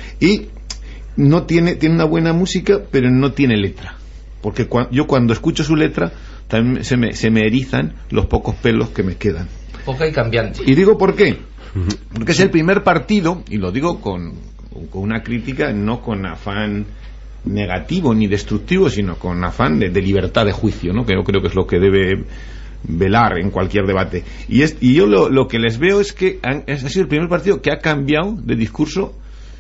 Y no tiene, tiene una buena música, pero no tiene letra, porque cua, yo cuando escucho su letra también se me, se me erizan los pocos pelos que me quedan. Poca y cambiante. Y digo por qué, porque es el primer partido, y lo digo con, con una crítica, no con afán negativo ni destructivo, sino con afán de, de libertad de juicio, ¿no?, que yo creo que es lo que debe velar en cualquier debate. Y, es, y yo lo, lo que les veo es que han, ha sido el primer partido que ha cambiado de discurso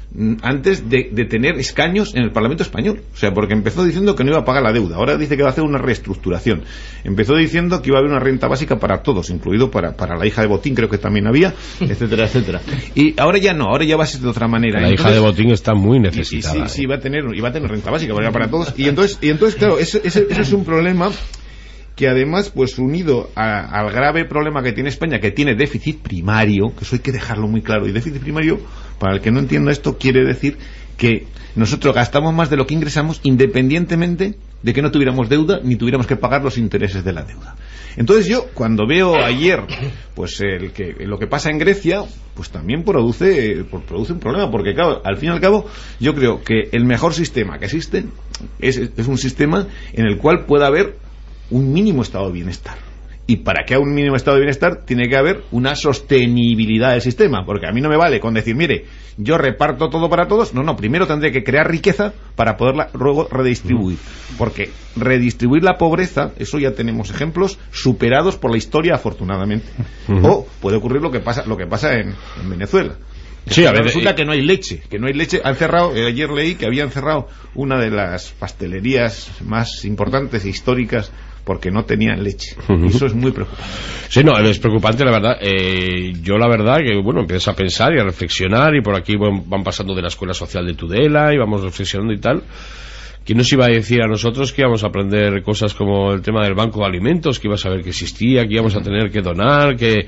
antes de, de tener escaños en el Parlamento español. O sea, porque empezó diciendo que no iba a pagar la deuda, ahora dice que va a hacer una reestructuración, empezó diciendo que iba a haber una renta básica para todos, incluido para, para la hija de Botín, creo que también había, etcétera, etcétera. Y ahora ya no, ahora ya va a ser de otra manera. La entonces, hija de Botín está muy necesitada. Y, y sí, sí, va a tener, y va a tener renta básica para todos. Y entonces, y entonces claro, ese, ese, ese es un problema que además, pues unido a, al grave problema que tiene España, que tiene déficit primario, que eso hay que dejarlo muy claro, y déficit primario, para el que no entienda esto, quiere decir que nosotros gastamos más de lo que ingresamos, independientemente de que no tuviéramos deuda ni tuviéramos que pagar los intereses de la deuda. Entonces yo, cuando veo ayer pues el que lo que pasa en Grecia, pues también produce pues produce un problema, porque claro, al fin y al cabo yo creo que el mejor sistema que existe es, es un sistema en el cual pueda haber un mínimo estado de bienestar. Y para que haya un mínimo estado de bienestar tiene que haber una sostenibilidad del sistema, porque a mí no me vale con decir, mire, yo reparto todo para todos. No, no, primero tendré que crear riqueza para poderla luego redistribuir, porque redistribuir la pobreza, eso ya tenemos ejemplos superados por la historia, afortunadamente. Uh-huh. O puede ocurrir lo que pasa lo que pasa en, en Venezuela. Sí, a ver, resulta eh, que no hay leche, que no hay leche. Han cerrado, eh, ayer leí que habían cerrado una de las pastelerías más importantes e históricas porque no tenían leche. Uh-huh. Y eso es muy preocupante. Sí, no, es preocupante, la verdad. Eh, yo la verdad que, bueno, empiezas a pensar y a reflexionar, y por aquí bueno, van pasando de la Escuela Social de Tudela y vamos reflexionando y tal. ¿Quién nos iba a decir a nosotros que íbamos a aprender cosas como el tema del banco de alimentos, que iba a saber que existía, que íbamos a tener que donar, que...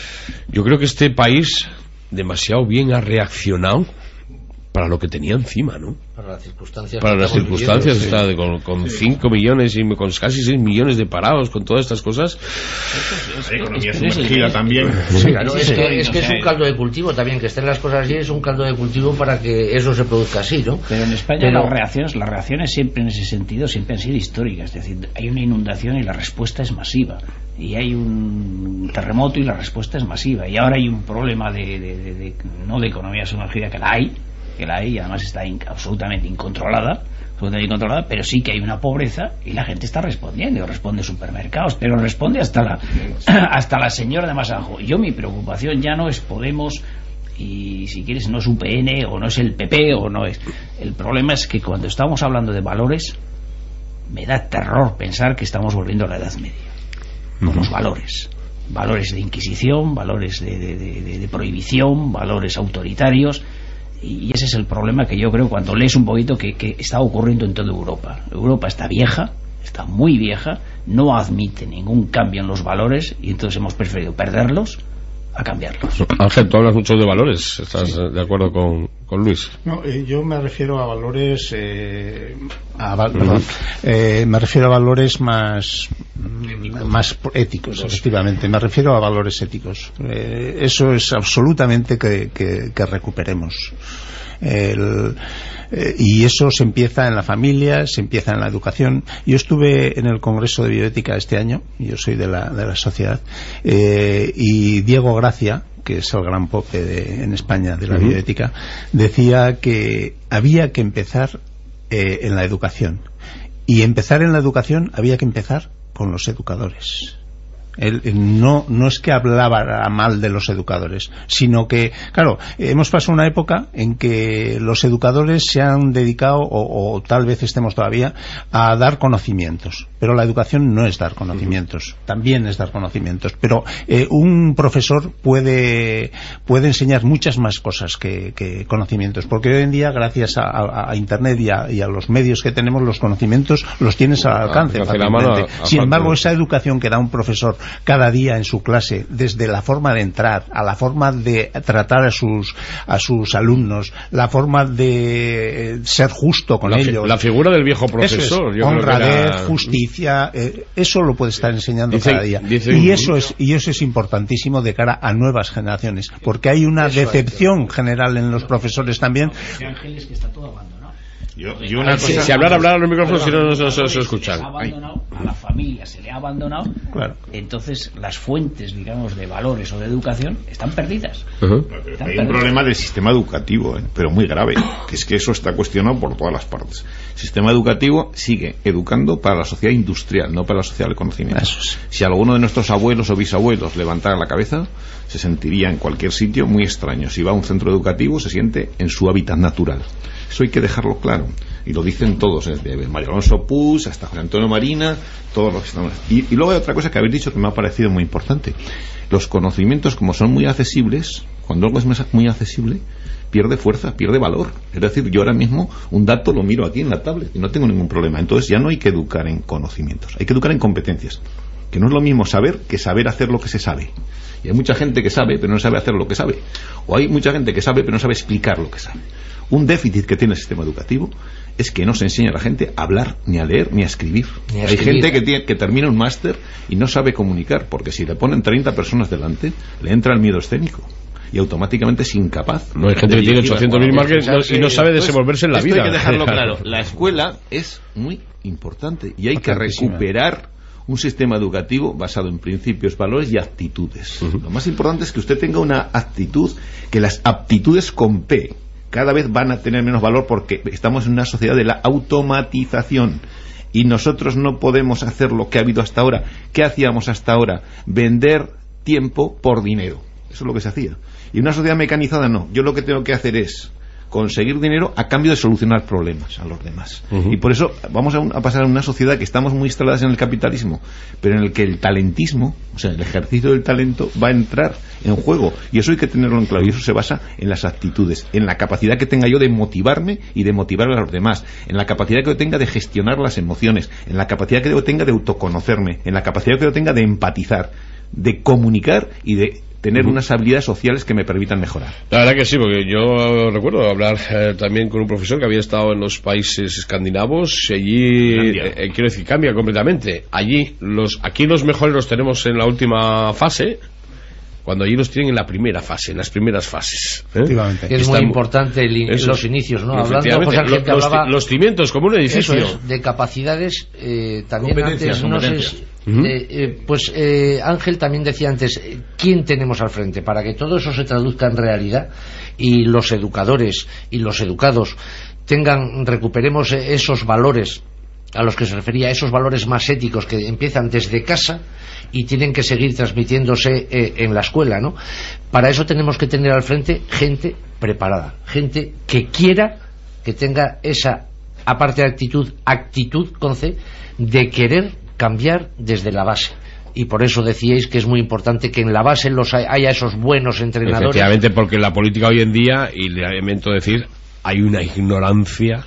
Yo creo que este país demasiado bien ha reaccionado para lo que tenía encima, ¿no? Para las circunstancias. Para las circunstancias, sí. Está de, con, con sí. cinco millones y con casi seis millones de parados, con todas estas cosas. La economía sumergida también. Sí, claro, es que, es que es un caldo de cultivo también, que estén las cosas así, es un caldo de cultivo para que eso se produzca así, ¿no? Pero en España Pero... las reacciones, las reacciones siempre en ese sentido siempre han sido históricas, es decir, hay una inundación y la respuesta es masiva. Y hay un terremoto y la respuesta es masiva. Y ahora hay un problema de, de, de, de no de economía sumergida, que la hay, que la hay y además está in, absolutamente incontrolada, puede ir controlada, pero sí que hay una pobreza y la gente está respondiendo, responde supermercados, pero responde hasta la hasta la señora de Masanjo. Yo mi preocupación ya no es Podemos y si quieres no es U P N o no es el P P o no es. El problema es que cuando estamos hablando de valores me da terror pensar que estamos volviendo a la Edad Media con los valores. Valores de inquisición, valores de, de, de, de prohibición, valores autoritarios, y ese es el problema que yo creo cuando lees un poquito que, que está ocurriendo en toda Europa. Europa está vieja, está muy vieja, no admite ningún cambio en los valores y entonces hemos preferido perderlos a cambiarlos. Ángel, tú hablas mucho de valores, ¿estás sí. de acuerdo con, con Luis? No, eh, yo me refiero a valores eh, a val perdón, eh, me refiero a valores más éticos. más éticos, Los. efectivamente, me refiero a valores éticos. Eh, eso es absolutamente que, que, que recuperemos. El, eh, y eso se empieza en la familia, se empieza en la educación. Yo estuve en el Congreso de Bioética este año, yo soy de la, de la sociedad, eh, y Diego Gracia, que es el gran pope de, en España de la uh-huh. bioética, decía que había que empezar eh, en la educación, y empezar en la educación había que empezar con los educadores. Él no, no es que hablaba mal de los educadores, sino que, claro, hemos pasado una época en que los educadores se han dedicado, o, o tal vez estemos todavía, a dar conocimientos. Pero la educación no es dar conocimientos, también es dar conocimientos. Pero eh, un profesor puede, puede enseñar muchas más cosas que, que conocimientos, porque hoy en día, gracias a, a, a Internet y a, y a los medios que tenemos, los conocimientos los tienes al alcance. Fácilmente. Sin embargo, esa educación que da un profesor cada día en su clase, desde la forma de entrar, a la forma de tratar a sus a sus alumnos, la forma de ser justo con la ellos. La figura del viejo profesor. Es, yo honradez, creo que era... justicia, eh, eso lo puede estar enseñando dice, cada día. Dice, y eso es y eso es importantísimo de cara a nuevas generaciones, porque hay una eso decepción hay general en los profesores también. Ángeles que está todo abandonado. Yo, yo una si, cosa... si hablar, hablar a los micrófonos, si no, no, no, no se escuchan. Se le ha abandonado, a la familia se le ha abandonado, claro. Entonces las fuentes, digamos, de valores o de educación están perdidas. Uh-huh. están hay perdidas. Un problema del sistema educativo, ¿eh? Pero muy grave, que es que eso está cuestionado por todas las partes. El sistema educativo sigue educando para la sociedad industrial, no para la sociedad del conocimiento. Es. Si alguno de nuestros abuelos o bisabuelos levantara la cabeza, se sentiría en cualquier sitio muy extraño. Si va a un centro educativo, se siente en su hábitat natural. Eso hay que dejarlo claro, y lo dicen todos, desde Mario Alonso Puig hasta José Antonio Marina, todos los que estamos. Y, y luego hay otra cosa que habéis dicho que me ha parecido muy importante. Los conocimientos, como son muy accesibles, cuando algo es muy accesible, pierde fuerza, pierde valor. Es decir, yo ahora mismo un dato lo miro aquí en la tablet y no tengo ningún problema. Entonces ya no hay que educar en conocimientos, hay que educar en competencias, que no es lo mismo saber que saber hacer lo que se sabe. Y hay mucha gente que sabe pero no sabe hacer lo que sabe, o hay mucha gente que sabe pero no sabe explicar lo que sabe. Un déficit que tiene el sistema educativo es que no se enseña a la gente a hablar, ni a leer, ni a escribir. Ni a Hay escribir. gente que, tiene, que termina un máster y no sabe comunicar, porque si le ponen treinta personas delante, le entra el miedo escénico y automáticamente es incapaz. No hay gente que tiene ochocientos mil marcas y no sabe desenvolverse en la vida. Hay que dejarlo claro. La escuela es muy importante y hay que recuperar un sistema educativo basado en principios, valores y actitudes. Uh-huh. Lo más importante es que usted tenga una actitud, que las aptitudes con P cada vez van a tener menos valor, porque estamos en una sociedad de la automatización y nosotros no podemos hacer lo que ha habido hasta ahora. ¿Qué hacíamos hasta ahora? Vender tiempo por dinero. Eso es lo que se hacía. Y una sociedad mecanizada no. Yo lo que tengo que hacer es conseguir dinero a cambio de solucionar problemas a los demás. Uh-huh. Y por eso vamos a, un, a pasar a una sociedad que estamos muy instaladas en el capitalismo, pero en el que el talentismo, o sea, el ejercicio del talento va a entrar en juego, y eso hay que tenerlo en claro, y eso se basa en las actitudes, en la capacidad que tenga yo de motivarme y de motivar a los demás, en la capacidad que yo tenga de gestionar las emociones, en la capacidad que yo tenga de autoconocerme, en la capacidad que yo tenga de empatizar, de comunicar y de tener uh-huh. unas habilidades sociales que me permitan mejorar. La verdad que sí, porque yo recuerdo hablar eh, también con un profesor que había estado en los países escandinavos, y allí, eh, eh, quiero decir, cambia completamente. Allí, los, aquí los mejores los tenemos en la última fase, cuando allí los tienen en la primera fase, en las primeras fases. ¿eh? Efectivamente. Es muy importante el, los inicios, ¿no? Hablando, José Ángel, que los, hablaba, los cimientos, como un edificio. Eso es, de capacidades, eh, también antes, no sé, uh-huh. eh, eh, pues eh, Ángel también decía antes, ¿quién tenemos al frente? Para que todo eso se traduzca en realidad, y los educadores y los educados tengan, recuperemos esos valores a los que se refería, esos valores más éticos que empiezan desde casa y tienen que seguir transmitiéndose eh, en la escuela, ¿no? Para eso tenemos que tener al frente gente preparada, gente que quiera, que tenga esa, aparte de actitud, actitud con C, de querer cambiar desde la base. Y por eso decíais que es muy importante que en la base los hay, haya esos buenos entrenadores. Efectivamente, porque en la política hoy en día, y le lamento decir, hay una ignorancia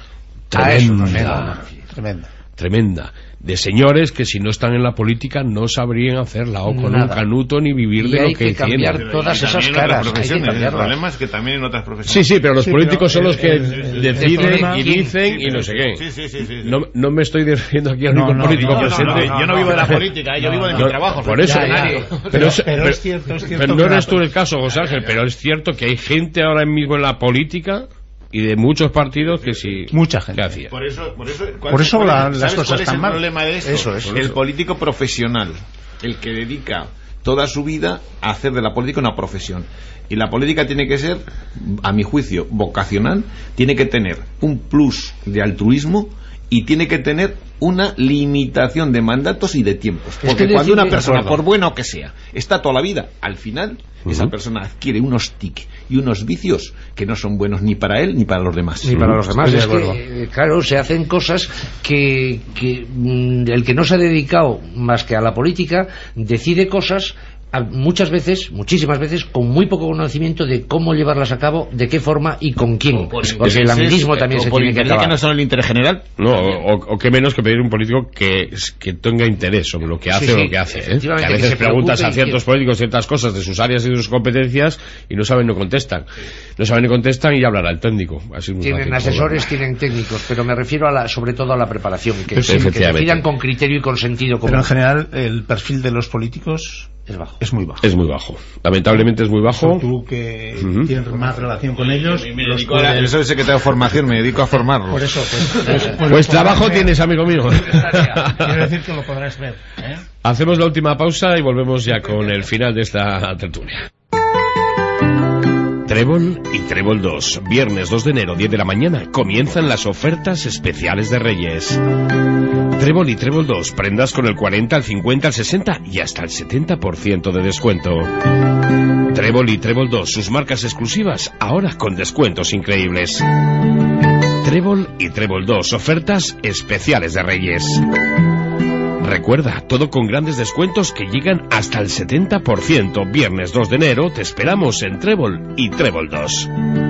tremenda. Tremenda. Tremenda. De señores que si no están en la política no sabrían hacerla o con Nada. un canuto ni vivir Y de hay lo que, que cambiar tienen. todas Y esas también en otras caras, hay que profesiones. El cambiarlas. problema es que también en otras profesiones. Sí, sí, pero los Sí, políticos pero son los que el- el- deciden el problema- y dicen y no sé qué. Sí, sí, sí, sí, sí. No, no me estoy refiriendo aquí a No, ningún no, político no, no, presente. no, no, yo no vivo de la política, yo vivo de mi No, trabajo. por eso, Ya, ya. pero, Pero- es- pero es cierto, es cierto pero que no la- eres tú el caso, José Ángel, pero es cierto que hay gente ahora mismo en la política y de muchos partidos que sí. Mucha gente. ¿Qué hacía? Por eso, por eso, ¿cuál Por es- eso cuál es- la- ¿sabes las cosas cuál es están el mal. problema de esto? Eso es. El político profesional, el que dedica toda su vida a hacer de la política una profesión. Y la política tiene que ser, a mi juicio, vocacional, tiene que tener un plus de altruismo y tiene que tener una limitación de mandatos y de tiempos. Es Porque que cuando decir- una persona, de acuerdo. por buena o que sea, está toda la vida, al final, esa Ujú. persona adquiere unos tics y unos vicios que no son buenos ni para él ni para los demás. Ni para los demás. Estoy de Es acuerdo. que, eh, claro, se hacen cosas que, que mm, el que no se ha dedicado más que a la política decide cosas a- muchas veces, muchísimas veces, con muy poco conocimiento de cómo llevarlas a cabo, de qué forma y con quién. Porque el amiguismo también se tiene que acabar. no son el interés general. No, o, o qué menos que pedir un político que, que tenga interés sobre lo que hace Sí, o sí, lo que hace. ¿eh? Que efectivamente, a que veces se preguntas preocupe a y ciertos que- políticos ciertas cosas de sus áreas y de sus competencias y no saben, no contestan. No saben, no contestan y ya hablará el técnico. Así es muy Tienen fácil. asesores, tienen técnicos, pero me refiero a la, sobre todo a la preparación, que, Pero sí, que efectivamente. decidan con criterio y con sentido Pero común. en general el perfil de los políticos Es bajo. es muy bajo. Es muy bajo. Lamentablemente es muy bajo. Tú que Ujú. tienes más relación con ellos, los Yo puedes- soy secretario de formación, me dedico a formarlos. por eso, pues, pues, pues Pues lo trabajo podrás ver. tienes, amigo mío. Quiero decir que lo podrás ver, ¿eh? Hacemos la última pausa y volvemos ya con el final de esta tertulia. Trébol y Trébol dos. Viernes dos de enero, diez de la mañana, comienzan las ofertas especiales de Reyes. Trébol y Trébol dos, prendas con el cuarenta, el cincuenta, el sesenta y hasta el setenta por ciento de descuento. Trébol y Trébol dos, sus marcas exclusivas, ahora con descuentos increíbles. Trébol y Trébol dos, ofertas especiales de Reyes. Recuerda, todo con grandes descuentos que llegan hasta el setenta por ciento. Viernes dos de enero te esperamos en Trébol y Trébol dos.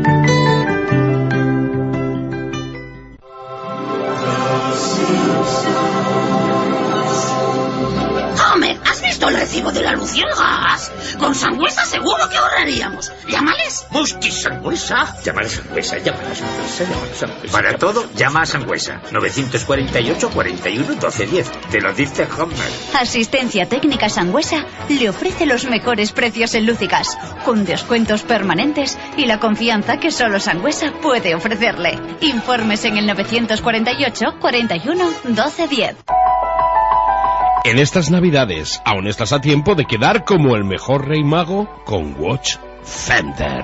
Homer, ¿has visto el recibo de la luz y el gas? Con Sangüesa seguro que ahorraríamos. Llámales. Hostia, Sangüesa. Llama a Sangüesa, llama a Sangüesa, llama a Sangüesa. Para todo, llama a Sangüesa. nueve cuatro ocho, cuarenta y uno, doce diez. Te lo dice Homer. Asistencia Técnica Sangüesa le ofrece los mejores precios en luz y gas, con descuentos permanentes y la confianza que solo Sangüesa puede ofrecerle. Informes en el nueve cuatro ocho, cuarenta y uno, doce diez. En estas navidades, aún estás a tiempo de quedar como el mejor rey mago con Watch Center.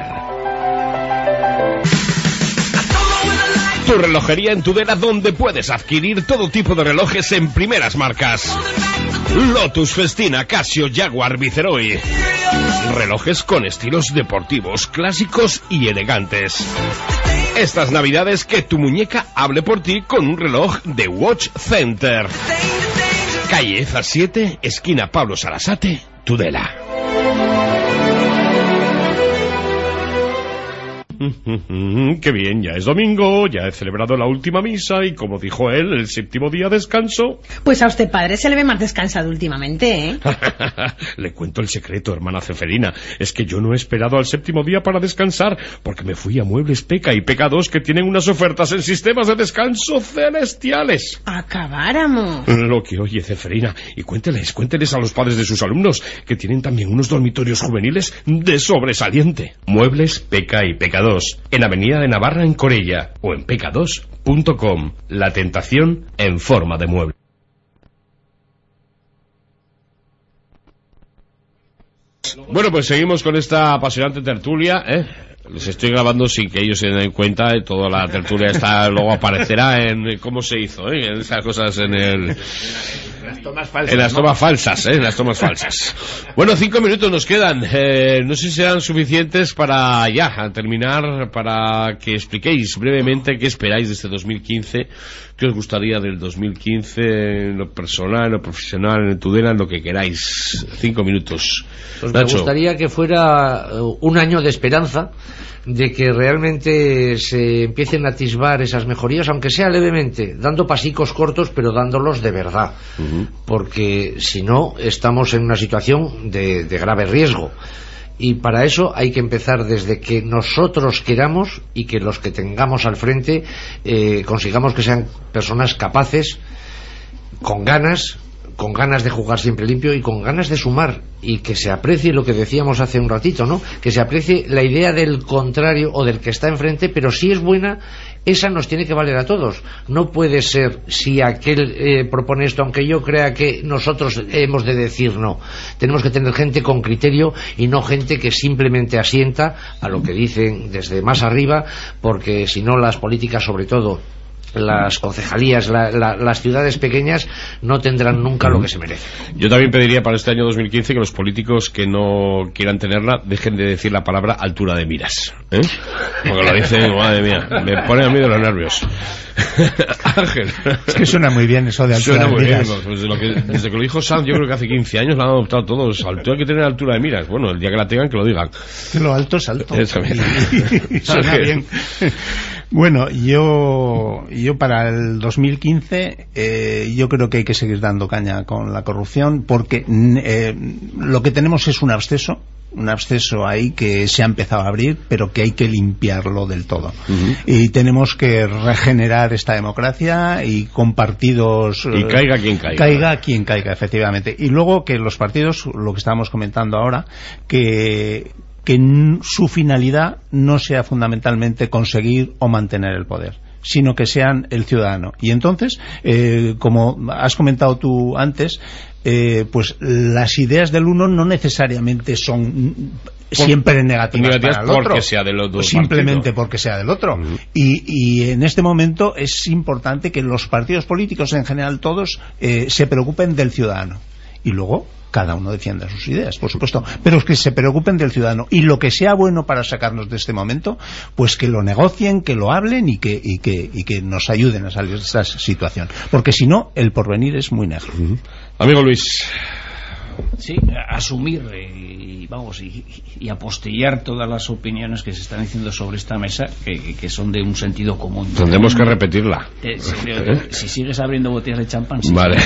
Tu relojería en Tudela, donde puedes adquirir todo tipo de relojes en primeras marcas. Lotus, Festina, Casio, Jaguar, Viceroy. Relojes con estilos deportivos, clásicos y elegantes. Estas navidades que tu muñeca hable por ti con un reloj de Watch Center. Calle Eza siete, esquina Pablo Sarasate, Tudela. Qué bien, ya es domingo, ya he celebrado la última misa y como dijo él, el séptimo día descanso. Pues a usted, padre, se le ve más descansado últimamente, ¿eh? Le cuento el secreto, hermana Ceferina. Es que yo no he esperado al séptimo día para descansar, porque me fui a Muebles Peca y Peca dos, que tienen unas ofertas en sistemas de descanso celestiales. Acabáramos. Lo que oye, Ceferina. Y cuénteles, cuénteles a los padres de sus alumnos, que tienen también unos dormitorios juveniles de sobresaliente. Muebles Peca y Peca dos, en Avenida de Navarra en Corella, o en peca dos punto com. La tentación en forma de mueble. Bueno, pues seguimos con esta apasionante tertulia, ¿eh? Les estoy grabando sin que ellos se den cuenta, y toda la tertulia está, luego aparecerá en cómo se hizo, ¿eh? En esas cosas en el... En las tomas falsas. En las tomas falsas, ¿eh? En las tomas falsas. Bueno, cinco minutos nos quedan. Eh, no sé si serán suficientes para ya, al terminar, para que expliquéis brevemente qué esperáis de este dos mil quince, qué os gustaría del dos mil quince, en lo personal, en lo profesional, en Tudela, en lo que queráis. Cinco minutos. Pues me gustaría que fuera un año de esperanza, de que realmente se empiecen a atisbar esas mejorías, aunque sea levemente, dando pasicos cortos, pero dándolos de verdad, uh-huh. Porque si no, estamos en una situación de, de grave riesgo. Y para eso hay que empezar desde que nosotros queramos y que los que tengamos al frente eh, consigamos que sean personas capaces, con ganas, con ganas de jugar siempre limpio y con ganas de sumar, y que se aprecie lo que decíamos hace un ratito, ¿no? Que se aprecie la idea del contrario o del que está enfrente, pero si es buena, esa nos tiene que valer a todos. No puede ser si aquel eh, propone esto, aunque yo crea que nosotros hemos de decir no. Tenemos que tener gente con criterio y no gente que simplemente asienta a lo que dicen desde más arriba, porque si no las políticas, sobre todo las concejalías, la, la, las ciudades pequeñas, no tendrán nunca lo que se merecen. Yo también pediría para este año dos mil quince que los políticos que no quieran tenerla dejen de decir la palabra altura de miras, ¿eh? Porque lo dicen, madre mía, me pone a mí de los nervios. Ángel. Es que suena muy bien eso de altura suena de muy miras. Bien, pues desde, lo que, desde que lo dijo Sanz, yo creo que hace quince años la han adoptado todos. Altura, hay que tener altura de miras. Bueno, el día que la tengan, que lo digan. Que lo alto es alto. Eso, suena bien. Bueno, yo yo para el dos mil quince eh, yo creo que hay que seguir dando caña con la corrupción, porque eh, lo que tenemos es un absceso un absceso ahí que se ha empezado a abrir, pero que hay que limpiarlo del todo. Uh-huh. Y tenemos que regenerar esta democracia, y con partidos... Y caiga quien caiga. Caiga quien caiga, efectivamente. Y luego que los partidos, lo que estábamos comentando ahora, que... que su finalidad no sea fundamentalmente conseguir o mantener el poder, sino que sean el ciudadano. Y entonces, eh, como has comentado tú antes, eh, pues las ideas del uno no necesariamente son siempre negativas para el otro, porque sea del otro pues simplemente partido. Porque sea del otro. Uh-huh. y, y en este momento es importante que los partidos políticos en general todos eh, se preocupen del ciudadano, y luego cada uno defienda sus ideas, por supuesto, pero es que se preocupen del ciudadano, y lo que sea bueno para sacarnos de este momento, pues que lo negocien, que lo hablen y que, y que, y que nos ayuden a salir de esta situación, porque si no, el porvenir es muy negro. Uh-huh. Amigo Luis. Sí, asumir y vamos y, y apostillar todas las opiniones que se están diciendo sobre esta mesa, que, que son de un sentido común. Tendremos que repetirla. Eh, si, ¿Eh? si sigues abriendo botellas de champán, sí. Vale.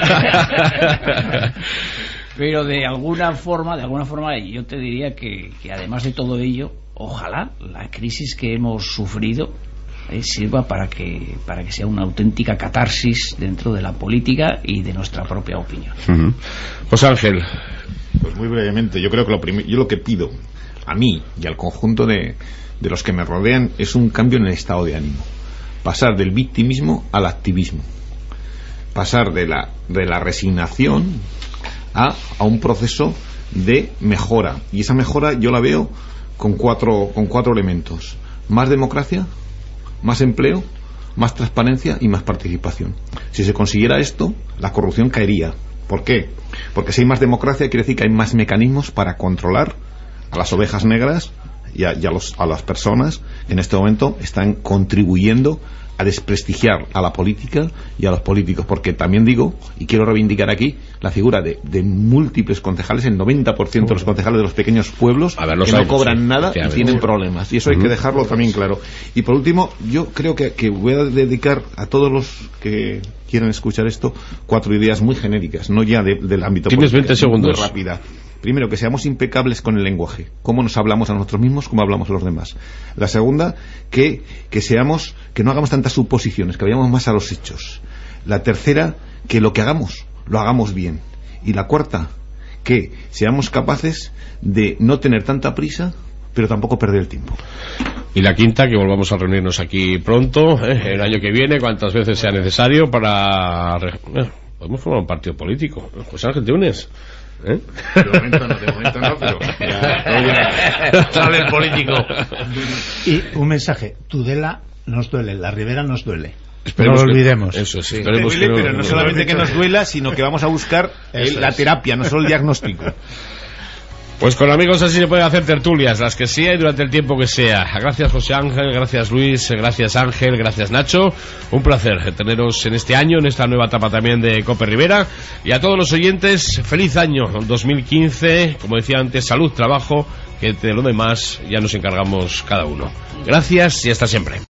Pero de alguna forma, de alguna forma, yo te diría que, que además de todo ello, ojalá la crisis que hemos sufrido Eh, sirva para que para que sea una auténtica catarsis dentro de la política y de nuestra propia opinión. Uh-huh. José Ángel. Pues muy brevemente, yo creo que lo prim- yo lo que pido a mí y al conjunto de, de los que me rodean es un cambio en el estado de ánimo, pasar del victimismo al activismo, pasar de la de la resignación a, a un proceso de mejora, y esa mejora yo la veo con cuatro con cuatro elementos: más democracia, más empleo, más transparencia y más participación. Si se consiguiera esto, la corrupción caería. ¿Por qué? Porque si hay más democracia, quiere decir que hay más mecanismos para controlar a las ovejas negras y a, y a, los, a las personas que en este momento están contribuyendo a desprestigiar a la política y a los políticos, porque también digo, y quiero reivindicar aquí, la figura de, de múltiples concejales, el noventa por ciento de los concejales de los pequeños pueblos ver, los que no cobran sí, nada y tienen problemas, y eso hay que dejarlo también claro. Y por último, yo creo que, que voy a dedicar a todos los que quieren escuchar esto cuatro ideas muy genéricas, no ya de, del ámbito político. Tienes veinte segundos. Muy rápida. Primero, que seamos impecables con el lenguaje, cómo nos hablamos a nosotros mismos, cómo hablamos a los demás. La segunda, que, que seamos, que no hagamos tantas suposiciones, que vayamos más a los hechos. La tercera, que lo que hagamos, lo hagamos bien. Y la cuarta, que seamos capaces de no tener tanta prisa, pero tampoco perder el tiempo. Y la quinta, que volvamos a reunirnos aquí pronto, ¿eh? El año que viene, cuantas veces sea necesario para... Eh, podemos formar un partido político. José Ángel, ¿te unes? ¿Eh? De momento no, de momento no, pero ya, sale el político. Y un mensaje, Tudela nos duele, la Ribera nos duele. Esperemos no lo que, olvidemos. Eso sí, sí, esperemos terrible, que no, pero no, no solamente que nos duela, sino que vamos a buscar el, la terapia, no solo el diagnóstico. Pues con amigos así se pueden hacer tertulias, las que sea y durante el tiempo que sea. Gracias José Ángel, gracias Luis, gracias Ángel, gracias Nacho. Un placer teneros en este año, en esta nueva etapa también de Cope Rivera. Y a todos los oyentes, feliz año dos mil quince. Como decía antes, salud, trabajo, que de lo demás ya nos encargamos cada uno. Gracias y hasta siempre.